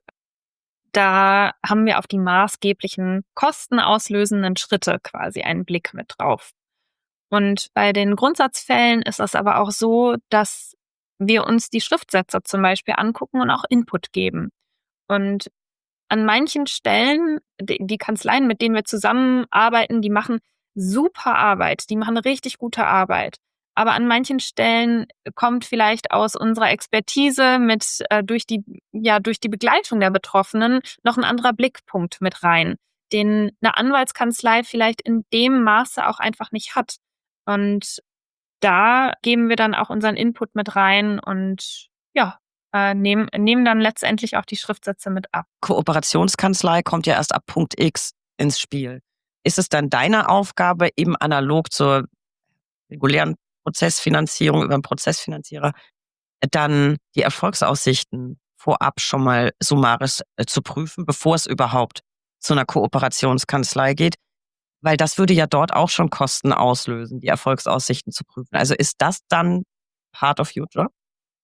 da haben wir auf die maßgeblichen kostenauslösenden Schritte quasi einen Blick mit drauf. Und bei den Grundsatzfällen ist es aber auch so, dass wir uns die Schriftsätze zum Beispiel angucken und auch Input geben. Und an manchen Stellen, die die Kanzleien, mit denen wir zusammenarbeiten, die machen super Arbeit, die machen richtig gute Arbeit. Aber an manchen Stellen kommt vielleicht aus unserer Expertise mit äh, durch die ja durch die Begleitung der Betroffenen noch ein anderer Blickpunkt mit rein, den eine Anwaltskanzlei vielleicht in dem Maße auch einfach nicht hat. Und da geben wir dann auch unseren Input mit rein und ja, äh, nehmen nehmen dann letztendlich auch die Schriftsätze mit ab. Kooperationskanzlei kommt ja erst ab Punkt X ins Spiel. Ist es dann deine Aufgabe, eben analog zur regulären Prozessfinanzierung über 'n Prozessfinanzierer, dann die Erfolgsaussichten vorab schon mal summarisch, äh, zu prüfen, bevor es überhaupt zu 'ner Kooperationskanzlei geht? Weil das würde ja dort auch schon Kosten auslösen, die Erfolgsaussichten zu prüfen. Also, ist das dann part of your job?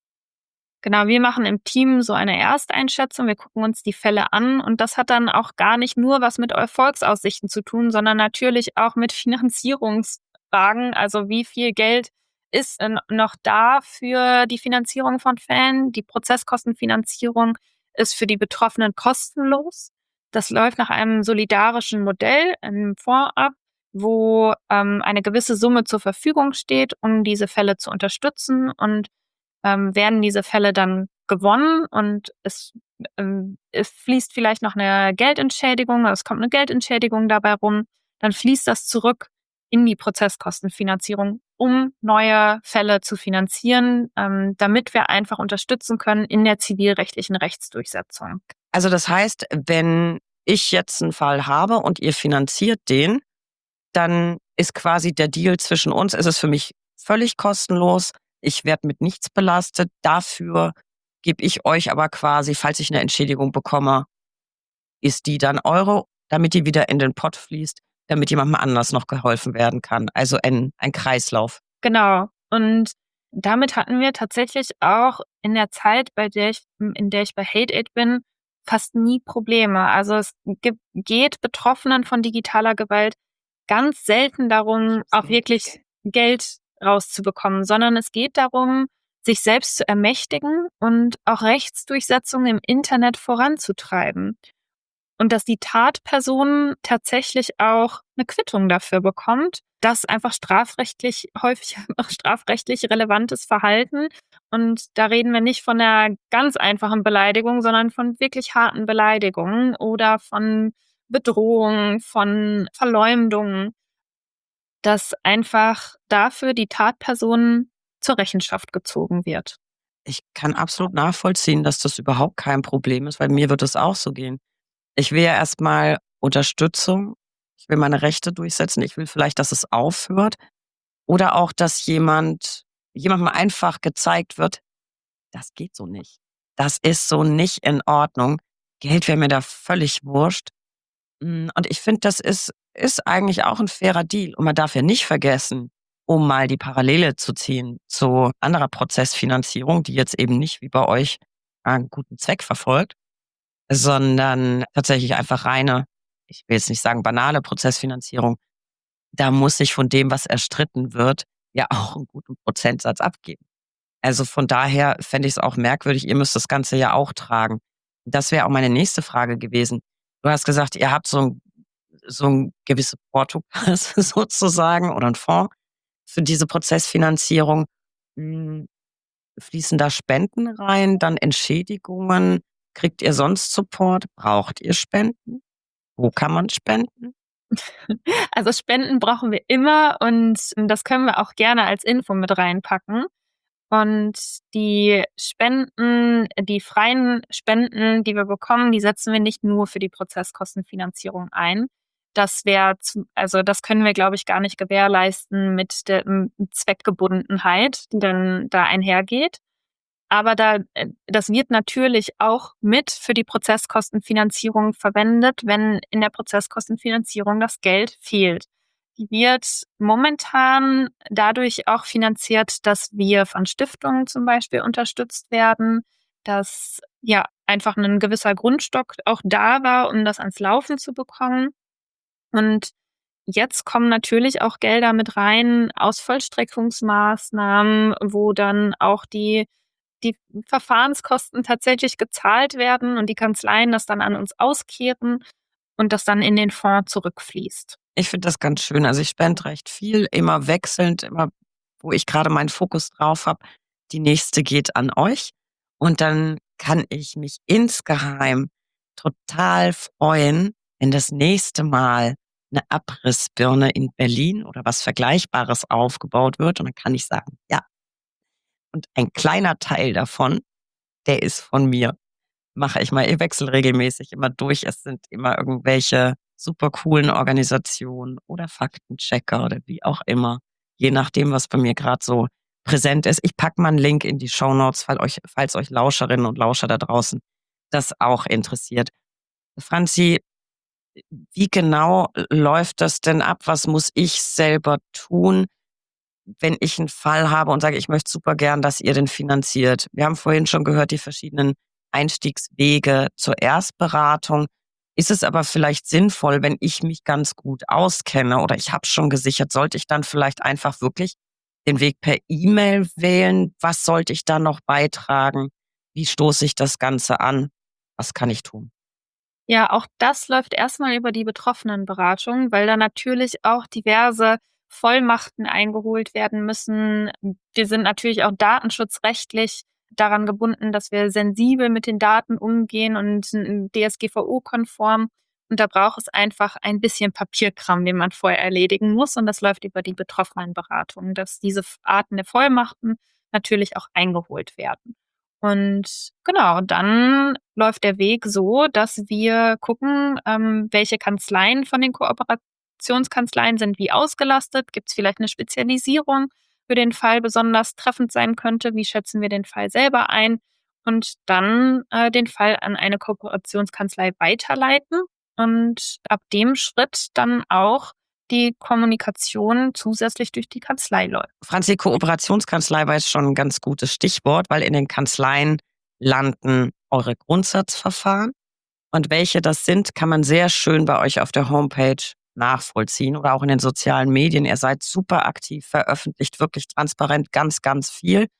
Genau, wir machen im Team so eine Ersteinschätzung. Wir gucken uns die Fälle an und das hat dann auch gar nicht nur was mit Erfolgsaussichten zu tun, sondern natürlich auch mit Finanzierungsfragen. Also wie viel Geld ist äh, noch da für die Finanzierung von Fällen? Die Prozesskostenfinanzierung ist für die Betroffenen kostenlos. Das läuft nach einem solidarischen Modell, einem Fonds ab, wo ähm, eine gewisse Summe zur Verfügung steht, um diese Fälle zu unterstützen und ähm, werden diese Fälle dann gewonnen und es, ähm, es fließt vielleicht noch eine Geldentschädigung, es kommt eine Geldentschädigung dabei rum, dann fließt das zurück in die Prozesskostenfinanzierung, um neue Fälle zu finanzieren, ähm, damit wir einfach unterstützen können in der zivilrechtlichen Rechtsdurchsetzung. Also, das heißt, wenn ich jetzt 'n Fall habe und ihr finanziert den, dann ist quasi der Deal zwischen uns, ist es für mich völlig kostenlos. Ich werde mit nichts belastet. Dafür gebe ich euch aber quasi, falls ich 'ne Entschädigung bekomme, ist die dann eure, damit die wieder in den Pott fließt, damit jemandem anders noch geholfen werden kann. Also ein ein Kreislauf. Genau. Und damit hatten wir tatsächlich auch in der Zeit, bei der ich in der ich bei HateAid bin, fast nie Probleme. Also, es gibt geht Betroffenen von digitaler Gewalt ganz selten darum, auch wirklich Geld rauszubekommen, sondern es geht darum, sich selbst zu ermächtigen und auch Rechtsdurchsetzung im Internet voranzutreiben. Und dass die Tatperson tatsächlich auch eine Quittung dafür bekommt, dass einfach strafrechtlich häufig einfach strafrechtlich relevantes Verhalten, und da reden wir nicht von 'ner ganz einfachen Beleidigung, sondern von wirklich harten Beleidigungen oder von Bedrohungen, von Verleumdungen, dass einfach dafür die Tatperson zur Rechenschaft gezogen wird. Ich kann absolut nachvollziehen, dass das überhaupt kein Problem ist, weil mir wird es auch so gehen. Ich will ja erst mal Unterstützung. Ich will meine Rechte durchsetzen. Ich will vielleicht, dass es aufhört oder auch, dass jemand jemandem einfach gezeigt wird: „Das geht so nicht. Das ist so nicht in Ordnung. Geld wäre mir da völlig wurscht.“ Hm, und ich finde, das ist ist eigentlich auch 'n fairer Deal. Und man darf ja nicht vergessen, um mal die Parallele zu ziehen zu anderer Prozessfinanzierung, die jetzt eben nicht wie bei euch einen guten Zweck verfolgt, sondern tatsächlich einfach reine, ich will jetzt nicht sagen banale Prozessfinanzierung. Da muss ich von dem, was erstritten wird, ja auch 'n guten Prozentsatz abgeben. Also, von daher fände ich's auch merkwürdig, ihr müsst das Ganze ja auch tragen. Das wäre auch meine nächste Frage gewesen. Du hast gesagt, ihr habt so 'n so 'n gewisse Portokasse sozusagen oder 'n Fonds für diese Prozessfinanzierung. Hm, fließen da Spenden rein, dann Entschädigungen? Kriegt ihr sonst Support? Braucht ihr Spenden? Wo kann man spenden? Also, Spenden brauchen wir immer und das können wir auch gerne als Info mit reinpacken. Und die Spenden die freien Spenden, die wir bekommen, die setzen wir nicht nur für die Prozesskostenfinanzierung ein. Das wäre zu also, das können wir, glaube ich, gar nicht gewährleisten mit der, hm, Zweckgebundenheit, die dann da einhergeht. Aber da äh, das wird natürlich auch mit für die Prozesskostenfinanzierung verwendet, wenn in der Prozesskostenfinanzierung das Geld fehlt. Die wird momentan dadurch auch finanziert, dass wir von Stiftungen zum Beispiel unterstützt werden, dass, ja, einfach 'nen gewisser Grundstock auch da war, um das ans Laufen zu bekommen. Und jetzt kommen natürlich auch Gelder mit rein aus Vollstreckungsmaßnahmen, wo dann auch die die Verfahrenskosten tatsächlich gezahlt werden und die Kanzleien das dann an uns auskehren und das dann in den Fonds zurückfließt. Ich finde das ganz schön. Also, ich spende recht viel, immer wechselnd, immer wo ich grade meinen Fokus drauf habe. Die nächste geht an euch. Und dann kann ich mich insgeheim total freuen, wenn das nächste Mal 'ne Abrissbirne in Berlin oder was Vergleichbares aufgebaut wird. Und dann kann ich sagen: „Ja, und ein kleiner Teil davon, der ist von mir.“ Mache ich mal ich wechsle regelmäßig immer durch. Es sind immer irgendwelche super coolen Organisationen oder Faktenchecker oder wie auch immer, je nachdem, was bei mir grad so präsent ist. Ich packe mal 'n Link in die Shownotes, fall euch falls euch Lauscherinnen und Lauscher da draußen das auch interessiert. Franzi, wie genau l läuft das denn ab? Was muss ich selber tun, wenn ich 'n Fall habe und sage: „Ich möchte super gern, dass ihr den finanziert?“ Wir haben vorhin schon gehört, die verschiedenen Einstiegswege zur Erstberatung. Ist es aber vielleicht sinnvoll, wenn ich mich ganz gut auskenne oder ich habe es schon gesichert, sollte ich dann vielleicht einfach wirklich den Weg per E-Mail wählen? Was sollte ich da noch beitragen? Wie stoße ich das Ganze an? Was kann ich tun? Ja, auch das läuft erst mal über die Betroffenenberatung, weil da natürlich auch diverse Vollmachten eingeholt werden müssen. Wir sind natürlich auch datenschutzrechtlich daran gebunden, dass wir sensibel mit den Daten umgehen und n D S G V O-konform. Und da braucht es einfach ein bisschen Papierkram, den man vorher erledigen muss. Und das läuft über die Betroffenenberatung, dass diese F Arten der Vollmachten natürlich auch eingeholt werden. Und genau, dann läuft der Weg so, dass wir gucken, ähm, welche Kanzleien von den Kooperationskanzleien sind wie ausgelastet. Gibt's vielleicht 'ne Spezialisierung für den Fall besonders treffend sein könnte? Wie schätzen wir den Fall selber ein? Und dann, äh, den Fall an eine Kooperationskanzlei weiterleiten und ab dem Schritt dann auch die Kommunikation zusätzlich durch die Kanzlei läuft. Franzi, Kooperationskanzlei war jetzt schon 'n ganz gutes Stichwort, weil in den Kanzleien landen eure Grundsatzverfahren. Und welche das sind, kann man sehr schön bei euch auf der Homepage nachvollziehen oder auch in den sozialen Medien. Ihr seid super aktiv, veröffentlicht wirklich transparent ganz, ganz viel.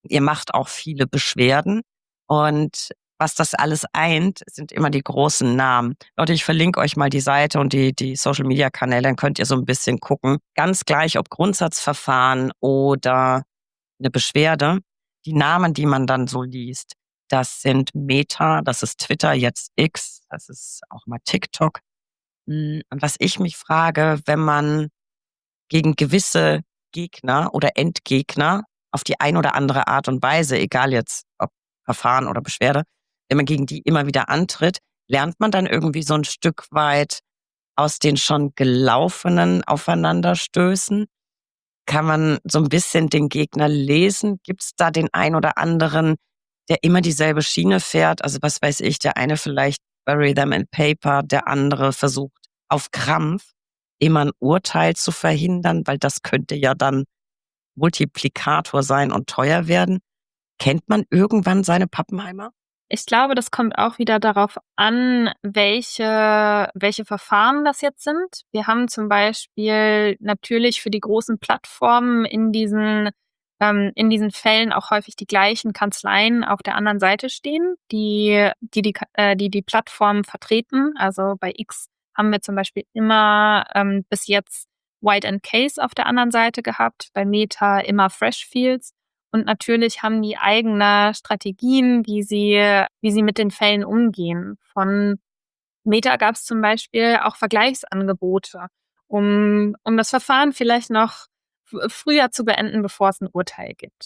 Ihr macht auch viele Beschwerden und was das alles eint, sind immer die großen Namen. Leute, ich verlinke euch mal die Seite und die, die Social-Media-Kanäle, dann könnt ihr so ein bisschen gucken. Ganz gleich, ob Grundsatzverfahren oder eine Beschwerde. Die Namen, die man dann so liest, das sind Meta, das ist Twitter, jetzt X, das ist auch mal TikTok. Hm, und was ich mich frage, wenn man gegen gewisse Gegner oder Endgegner auf die ein oder andere Art und Weise, egal jetzt ob Verfahren oder Beschwerde, wenn man gegen die immer wieder antritt, lernt man dann irgendwie so ein Stück weit aus den schon gelaufenen Aufeinanderstößen? Kann man so ein bisschen den Gegner lesen? Gibt's da den ein oder anderen, der immer dieselbe Schiene fährt? Also, was weiß ich, der eine vielleicht bury them in paper, der andere versucht auf Krampf immer ein Urteil zu verhindern, weil das könnte ja dann Multiplikator sein und teuer werden. Kennt man irgendwann seine Pappenheimer? Ich glaube, das kommt auch wieder darauf an, welche, welche Verfahren das jetzt sind. Wir haben zum Beispiel natürlich für die großen Plattformen in diesen, ähm, in diesen Fällen auch häufig die gleichen Kanzleien auf der anderen Seite stehen, die die, die, äh, die, die Plattformen vertreten. Also bei X haben wir zum Beispiel immer ähm, bis jetzt White and Case auf der anderen Seite gehabt, bei Meta immer Freshfields. Und natürlich haben die eigene Strategien, wie sie, wie sie mit den Fällen umgehen. Von Meta gab es zum Beispiel auch Vergleichsangebote, um, um das Verfahren vielleicht noch f- früher zu beenden, bevor es ein Urteil gibt.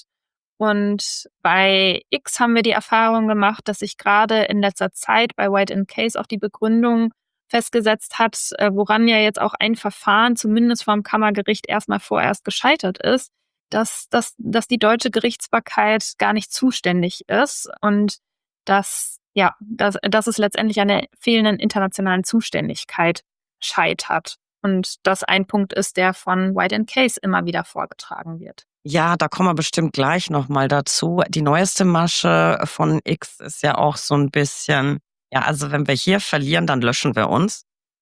Und bei X haben wir die Erfahrung gemacht, dass sich gerade in letzter Zeit bei White and Case auch die Begründung festgesetzt hat, äh, woran ja jetzt auch ein Verfahren zumindest vom Kammergericht erstmal vorerst gescheitert ist, dass, dass, dass die deutsche Gerichtsbarkeit gar nicht zuständig ist und dass, ja, dass, dass es letztendlich an der fehlenden internationalen Zuständigkeit scheitert. Und das ein Punkt ist, der von White and Case immer wieder vorgetragen wird. Ja, da kommen wir bestimmt gleich noch mal dazu. Die neueste Masche von X ist ja auch so ein bisschen, ja, also wenn wir hier verlieren, dann löschen wir uns.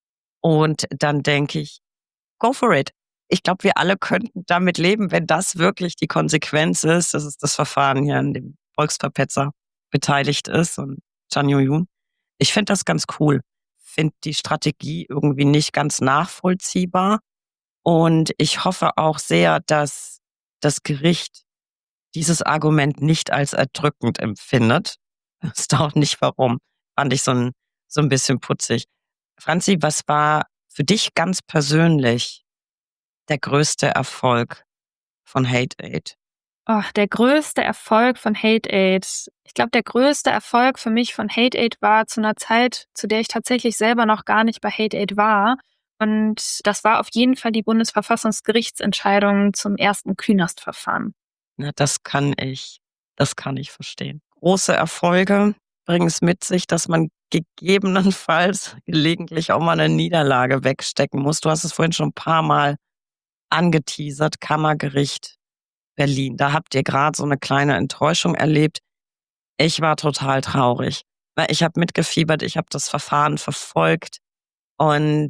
Und dann denke ich: „Go for it." Ich glaube, wir alle könnten damit leben, wenn das wirklich die Konsequenz ist, dass es das Verfahren hier an dem Volksverpetzer beteiligt ist und Can Yu-jun. Ich finde das ganz cool. Finde die Strategie irgendwie nicht ganz nachvollziehbar und ich hoffe auch sehr, dass das Gericht dieses Argument nicht als erdrückend empfindet. Wüsste auch nicht warum. Fand ich so ein so ein bisschen putzig. Franzi, was war für dich ganz persönlich der größte Erfolg von Hate Aid? Oh, der größte Erfolg von Hate Aid. Ich glaube, der größte Erfolg für mich von Hate Aid war zu einer Zeit, zu der ich tatsächlich selber noch gar nicht bei Hate Aid war. Und das war auf jeden Fall die Bundesverfassungsgerichtsentscheidung zum ersten Künast-Verfahren. Na, das kann ich das kann ich verstehen. Große Erfolge bringen es mit sich, dass man gegebenenfalls gelegentlich auch mal 'ne Niederlage wegstecken muss. Du hast es vorhin schon 'n paar Mal angeteasert, Kammergericht Berlin. Da habt ihr grad so 'ne kleine Enttäuschung erlebt. Ich war total traurig, weil ich habe mitgefiebert, ich habe das Verfahren verfolgt und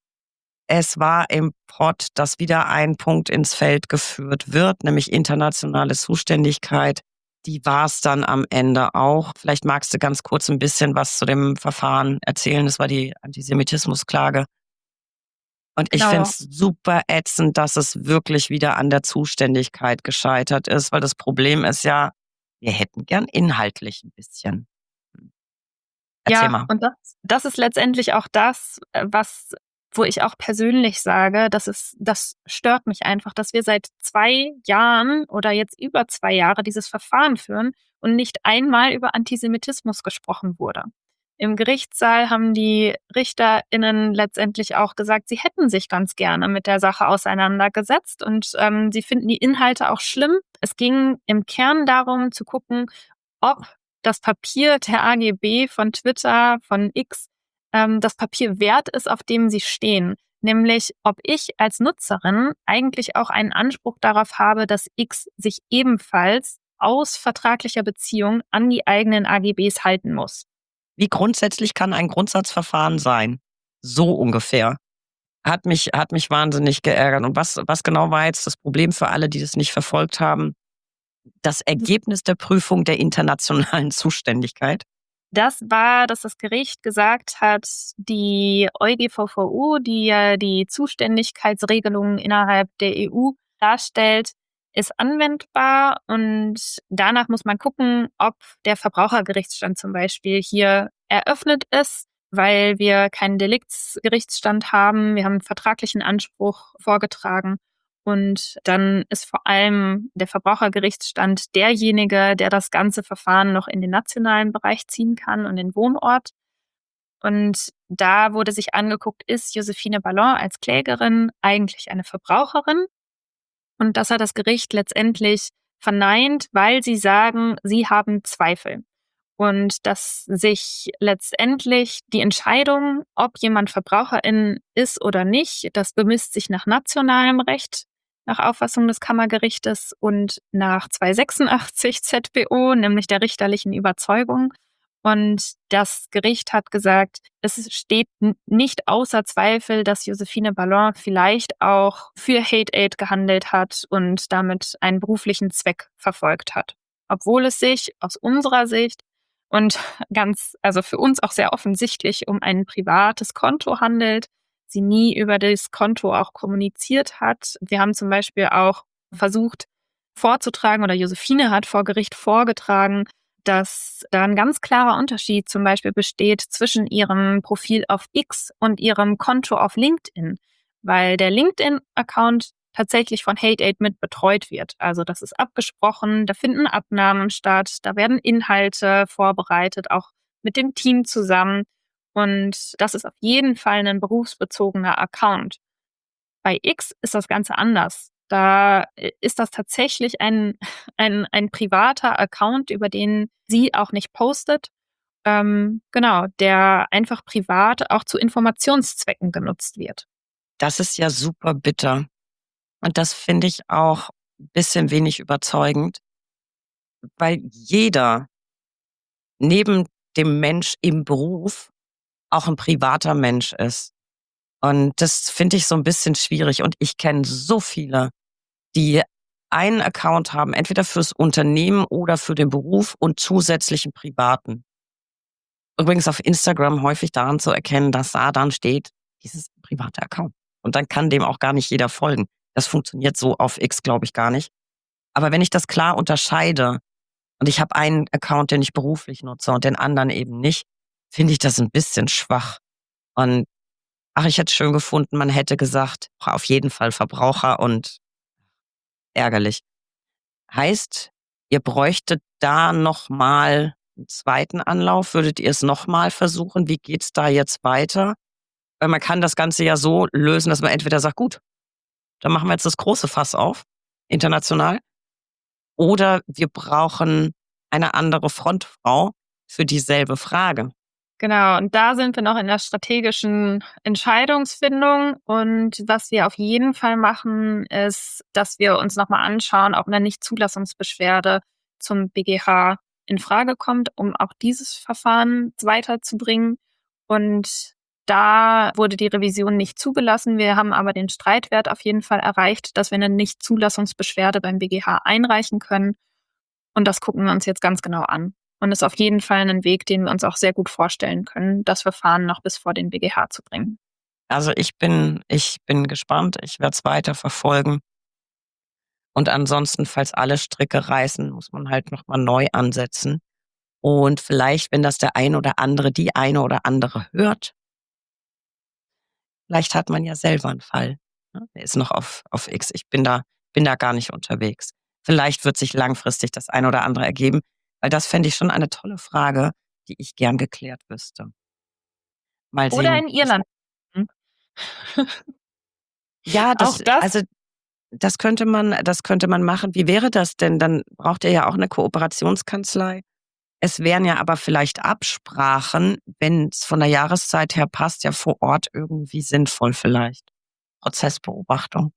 es war im Pott, dass wieder ein Punkt ins Feld geführt wird, nämlich internationale Zuständigkeit. Die war's dann am Ende auch. Vielleicht magst du ganz kurz 'n bisschen was zu dem Verfahren erzählen. Das war die Antisemitismusklage. Und ich finde Genau. es super ätzend, dass es wirklich wieder an der Zuständigkeit gescheitert ist, weil das Problem ist ja, wir hätten gern inhaltlich 'n bisschen. Hm. Erzähl Ja, mal. und das das ist letztendlich auch das, äh, was wo ich auch persönlich sage, das ist das stört mich einfach, dass wir seit zwei Jahren oder jetzt über zwei Jahre dieses Verfahren führen und nicht einmal über Antisemitismus gesprochen wurde. Im Gerichtssaal haben die RichterInnen letztendlich auch gesagt, sie hätten sich ganz gerne mit der Sache auseinandergesetzt und, ähm, sie finden die Inhalte auch schlimm. Es ging im Kern darum zu gucken, ob das Papier der A G B von Twitter, von X, ähm, das Papier wert ist, auf dem sie stehen. Nämlich, ob ich als Nutzerin eigentlich auch einen Anspruch darauf habe, dass X sich ebenfalls aus vertraglicher Beziehung an die eigenen A G Bs halten muss. Wie grundsätzlich kann ein Grundsatzverfahren sein? So ungefähr. Hat mich hat mich wahnsinnig geärgert. Und was was genau war jetzt das Problem für alle, die das nicht verfolgt haben? das Ergebnis der Prüfung der internationalen Zuständigkeit? Das war, dass das Gericht gesagt hat, die EuGVVU, die ja die Zuständigkeitsregelungen innerhalb der E U darstellt, ist anwendbar und danach muss man gucken, ob der Verbrauchergerichtsstand zum Beispiel hier eröffnet ist, weil wir keinen Deliktsgerichtsstand haben. Wir haben einen vertraglichen Anspruch vorgetragen und dann ist vor allem der Verbrauchergerichtsstand derjenige, der das ganze Verfahren noch in den nationalen Bereich ziehen kann und den Wohnort. Und da wurde sich angeguckt, ist Josephine Ballon als Klägerin eigentlich eine Verbraucherin? Und das hat das Gericht letztendlich verneint, weil sie sagen, sie haben Zweifel. Und dass sich letztendlich die Entscheidung, ob jemand Verbraucherin ist oder nicht, das bemisst sich nach nationalem Recht, nach Auffassung des Kammergerichtes und nach zweihundertsechsundachtzig Z B O, nämlich der richterlichen Überzeugung. Und das Gericht hat gesagt, es steht nicht außer Zweifel, dass Josephine Ballon vielleicht auch für Hate Aid gehandelt hat und damit einen beruflichen Zweck verfolgt hat. Obwohl es sich aus unserer Sicht und ganz, also für uns auch sehr offensichtlich um ein privates Konto handelt, sie nie über das Konto auch kommuniziert hat. Wir haben zum Beispiel auch versucht vorzutragen, oder Josephine hat vor Gericht vorgetragen, dass da ein ganz klarer Unterschied zum Beispiel besteht zwischen ihrem Profil auf X und ihrem Konto auf LinkedIn, weil der LinkedIn-Account tatsächlich von Hate Aid mit betreut wird. Also das ist abgesprochen, da finden Abnahmen statt, da werden Inhalte vorbereitet, auch mit dem Team zusammen. Und das ist auf jeden Fall ein berufsbezogener Account. Bei X ist das Ganze anders. Da ist das tatsächlich ein, ein, ein privater Account, über den sie auch nicht postet. Ähm, genau, der einfach privat auch zu Informationszwecken genutzt wird. Das ist ja super bitter. Und das finde ich auch ein bisschen wenig überzeugend, weil jeder neben dem Mensch im Beruf auch ein privater Mensch ist. Und das finde ich so ein bisschen schwierig. Und ich kenne so viele, die einen Account haben, entweder fürs Unternehmen oder für den Beruf und zusätzlichen privaten. Übrigens auf Instagram häufig daran zu erkennen, dass da dann steht, dieses private Account. Und dann kann dem auch gar nicht jeder folgen. Das funktioniert so auf X, glaube ich, gar nicht. Aber wenn ich das klar unterscheide und ich habe einen Account, den ich beruflich nutze und den anderen eben nicht, finde ich das ein bisschen schwach. Und ach, ich hätte es schön gefunden, man hätte gesagt, auf jeden Fall Verbraucher und ärgerlich. Heißt, ihr bräuchtet da nochmal einen zweiten Anlauf? Würdet ihr es nochmal versuchen? Wie geht's da jetzt weiter? Weil man kann das Ganze ja so lösen, dass man entweder sagt, gut, dann machen wir jetzt das große Fass auf, international, oder wir brauchen eine andere Frontfrau für dieselbe Frage. Genau, und da sind wir noch in der strategischen Entscheidungsfindung. Und was wir auf jeden Fall machen, ist, dass wir uns nochmal anschauen, ob eine Nichtzulassungsbeschwerde zum B G H in Frage kommt, um auch dieses Verfahren weiterzubringen. Und da wurde die Revision nicht zugelassen. Wir haben aber den Streitwert auf jeden Fall erreicht, dass wir eine Nichtzulassungsbeschwerde beim B G H einreichen können. Und das gucken wir uns jetzt ganz genau an. Und ist auf jeden Fall ein Weg, den wir uns auch sehr gut vorstellen können, das Verfahren noch bis vor den B G H zu bringen. Also ich bin, ich bin gespannt, ich werde es weiter verfolgen. Und ansonsten, falls alle Stricke reißen, muss man halt nochmal neu ansetzen. Und vielleicht, wenn das der eine oder andere, die eine oder andere hört, vielleicht hat man ja selber einen Fall. Ne? Der ist noch auf, auf X. Ich bin da, bin da gar nicht unterwegs. Vielleicht wird sich langfristig das eine oder andere ergeben, weil das fände ich schon eine tolle Frage, die ich gern geklärt wüsste. Mal Oder sehen. in Irland. Ja, Auch das, das. also das könnte man, das könnte man machen. Wie wäre das denn? Dann braucht ihr ja auch eine Kooperationskanzlei. Es wären ja aber vielleicht Absprachen, wenn es von der Jahreszeit her passt, ja vor Ort irgendwie sinnvoll vielleicht. Prozessbeobachtung.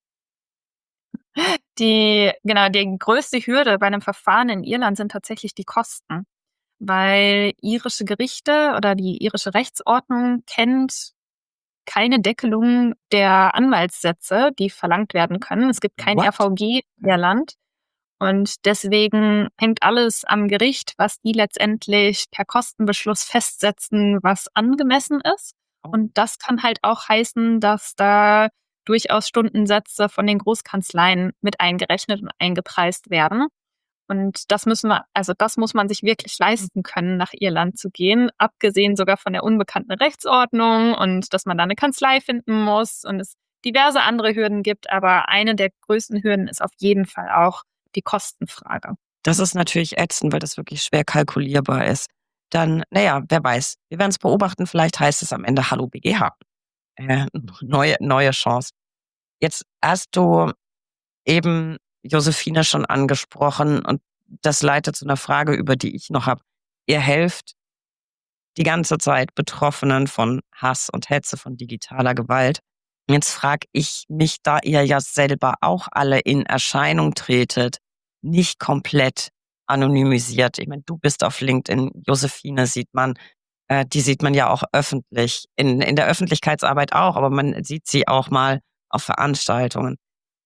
Die, genau, die größte Hürde bei einem Verfahren in Irland sind tatsächlich die Kosten, weil irische Gerichte oder die irische Rechtsordnung kennt keine Deckelung der Anwaltssätze, die verlangt werden können. Es gibt kein What? R V G in Irland. Und deswegen hängt alles am Gericht, was die letztendlich per Kostenbeschluss festsetzen, was angemessen ist. Und das kann halt auch heißen, dass da durchaus Stundensätze von den Großkanzleien mit eingerechnet und eingepreist werden. Und das müssen wir, also das muss man sich wirklich leisten können, nach Irland zu gehen, abgesehen sogar von der unbekannten Rechtsordnung und dass man da eine Kanzlei finden muss und es diverse andere Hürden gibt. Aber eine der größten Hürden ist auf jeden Fall auch die Kostenfrage. Das ist natürlich ätzend, weil das wirklich schwer kalkulierbar ist. Dann, naja, wer weiß. Wir werden es beobachten. Vielleicht heißt es am Ende Hallo B G H. Äh, neue, neue Chance. Jetzt hast du eben Josephine schon angesprochen und das leitet zu einer Frage über, die ich noch habe. Ihr helft die ganze Zeit Betroffenen von Hass und Hetze, von digitaler Gewalt. Jetzt frage ich mich, da ihr ja selber auch alle in Erscheinung tretet, nicht komplett anonymisiert. Ich meine, du bist auf LinkedIn, Josephine sieht man, äh, die sieht man ja auch öffentlich, in, in der Öffentlichkeitsarbeit auch, aber man sieht sie auch mal auf Veranstaltungen.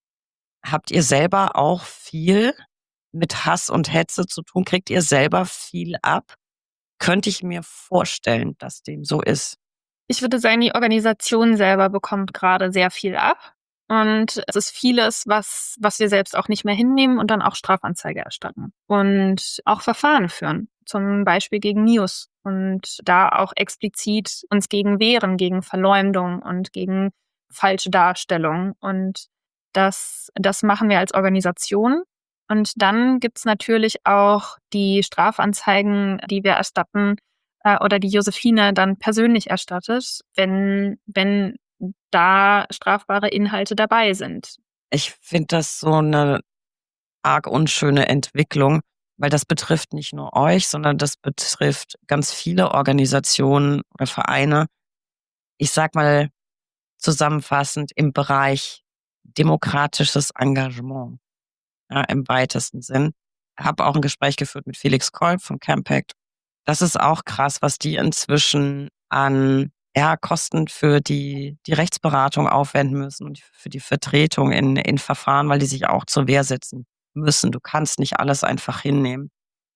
Habt ihr selber auch viel mit Hass und Hetze zu tun? Kriegt ihr selber viel ab? Könnte ich mir vorstellen, dass dem so ist. Ich würde sagen, die Organisation selber bekommt gerade sehr viel ab. Und es ist vieles, was, was wir selbst auch nicht mehr hinnehmen und dann auch Strafanzeige erstatten. Und auch Verfahren führen, zum Beispiel gegen News. Und da auch explizit uns gegen wehren, gegen Verleumdung und gegen falsche Darstellung. Und das, das machen wir als Organisation. Und dann gibt's natürlich auch die Strafanzeigen, die wir erstatten äh, oder die Josephine dann persönlich erstattet, wenn, wenn da strafbare Inhalte dabei sind. Ich finde das so eine arg unschöne Entwicklung, weil das betrifft nicht nur euch, sondern das betrifft ganz viele Organisationen oder Vereine. Ich sag mal zusammenfassend im Bereich demokratisches Engagement, ja, im weitesten Sinn. Habe auch ein Gespräch geführt mit Felix Kolb vom Campact. Das ist auch krass, was die inzwischen an ja, Kosten für die, die Rechtsberatung aufwenden müssen und für die Vertretung in, in Verfahren, weil die sich auch zur Wehr setzen müssen. Du kannst nicht alles einfach hinnehmen.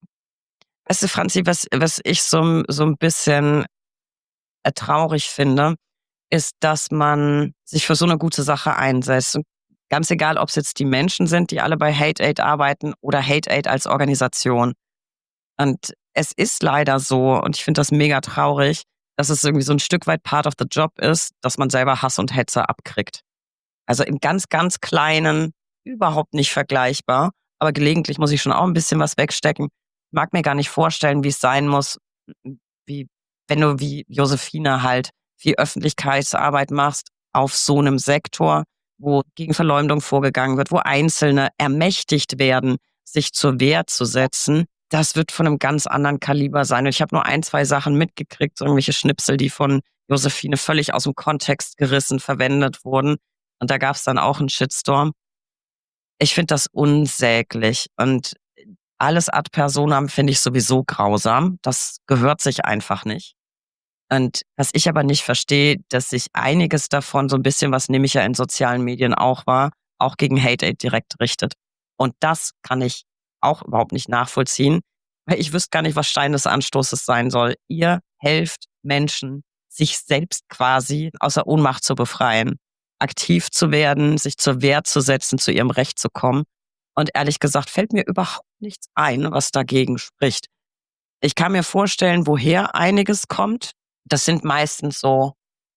Weißt du, Franzi, was, was ich so, so ein bisschen äh, traurig finde, ist, dass man sich für so eine gute Sache einsetzt. Und ganz egal, ob es jetzt die Menschen sind, die alle bei Hate Aid arbeiten oder Hate Aid als Organisation. Und es ist leider so, und ich finde das mega traurig, dass es irgendwie so ein Stück weit Part of the Job ist, dass man selber Hass und Hetze abkriegt. Also im ganz, ganz Kleinen überhaupt nicht vergleichbar. Aber gelegentlich muss ich schon auch ein bisschen was wegstecken. Ich mag mir gar nicht vorstellen, wie es sein muss, wie wenn du wie Josephine halt viel Öffentlichkeitsarbeit machst auf so einem Sektor, wo gegen Verleumdung vorgegangen wird, wo Einzelne ermächtigt werden, sich zur Wehr zu setzen. Das wird von einem ganz anderen Kaliber sein. Und ich habe nur ein, zwei Sachen mitgekriegt, so irgendwelche Schnipsel, die von Josephine völlig aus dem Kontext gerissen verwendet wurden. Und da gab es dann auch einen Shitstorm. Ich finde das unsäglich. Und alles ad personam finde ich sowieso grausam. Das gehört sich einfach nicht. Und was ich aber nicht verstehe, dass sich einiges davon, so ein bisschen, was nehme ich ja in sozialen Medien auch wahr, auch gegen Hate Aid direkt richtet. Und das kann ich auch überhaupt nicht nachvollziehen, weil ich wüsste gar nicht, was Stein des Anstoßes sein soll. Ihr helft Menschen, sich selbst quasi aus der Ohnmacht zu befreien, aktiv zu werden, sich zur Wehr zu setzen, zu ihrem Recht zu kommen. Und ehrlich gesagt fällt mir überhaupt nichts ein, was dagegen spricht. Ich kann mir vorstellen, woher einiges kommt. Das sind meistens so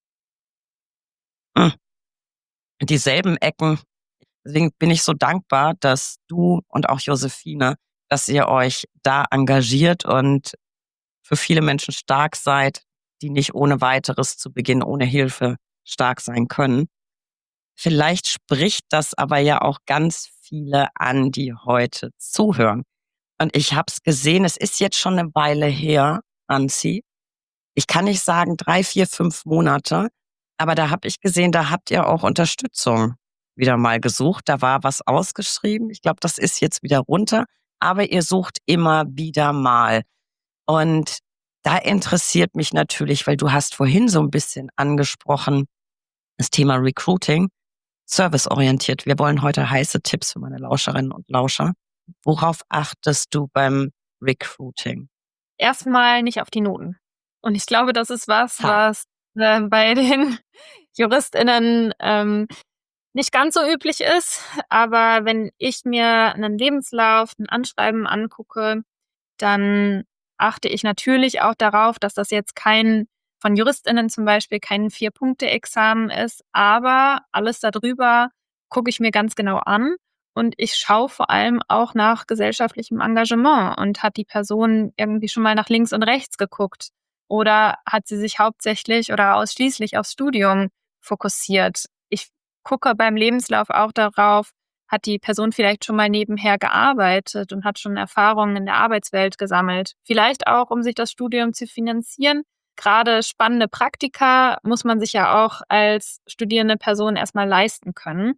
mh, dieselben Ecken. Deswegen bin ich so dankbar, dass du und auch Josephine, dass ihr euch da engagiert und für viele Menschen stark seid, die nicht ohne weiteres zu Beginn ohne Hilfe stark sein können. Vielleicht spricht das aber ja auch ganz viele an, die heute zuhören. Und ich habe es gesehen, es ist jetzt schon eine Weile her, Franzi. Ich kann nicht sagen drei, vier, fünf Monate, aber da habe ich gesehen, da habt ihr auch Unterstützung wieder mal gesucht. Da war was ausgeschrieben. Ich glaube, das ist jetzt wieder runter, aber ihr sucht immer wieder mal. Und da interessiert mich natürlich, weil du hast vorhin so ein bisschen angesprochen, das Thema Recruiting, serviceorientiert. Wir wollen heute heiße Tipps für meine Lauscherinnen und Lauscher. Worauf achtest du beim Recruiting? Erstmal nicht auf die Noten. Und ich glaube, das ist was, Ha. was, äh, bei den JuristInnen, ähm, nicht ganz so üblich ist. Aber wenn ich mir 'nen Lebenslauf, 'n Anschreiben angucke, dann achte ich natürlich auch darauf, dass das jetzt kein von JuristInnen zum Beispiel kein Vier-Punkte-Examen ist, aber alles da drüber gucke ich mir ganz genau an und ich schaue vor allem auch nach gesellschaftlichem Engagement. Und hat die Person irgendwie schon mal nach links und rechts geguckt oder hat sie sich hauptsächlich oder ausschließlich aufs Studium fokussiert? Ich gucke beim Lebenslauf auch darauf, hat die Person vielleicht schon mal nebenher gearbeitet und hat schon Erfahrungen in der Arbeitswelt gesammelt? Vielleicht auch, um sich das Studium zu finanzieren. Grade spannende Praktika muss man sich ja auch als studierende Person erst mal leisten können.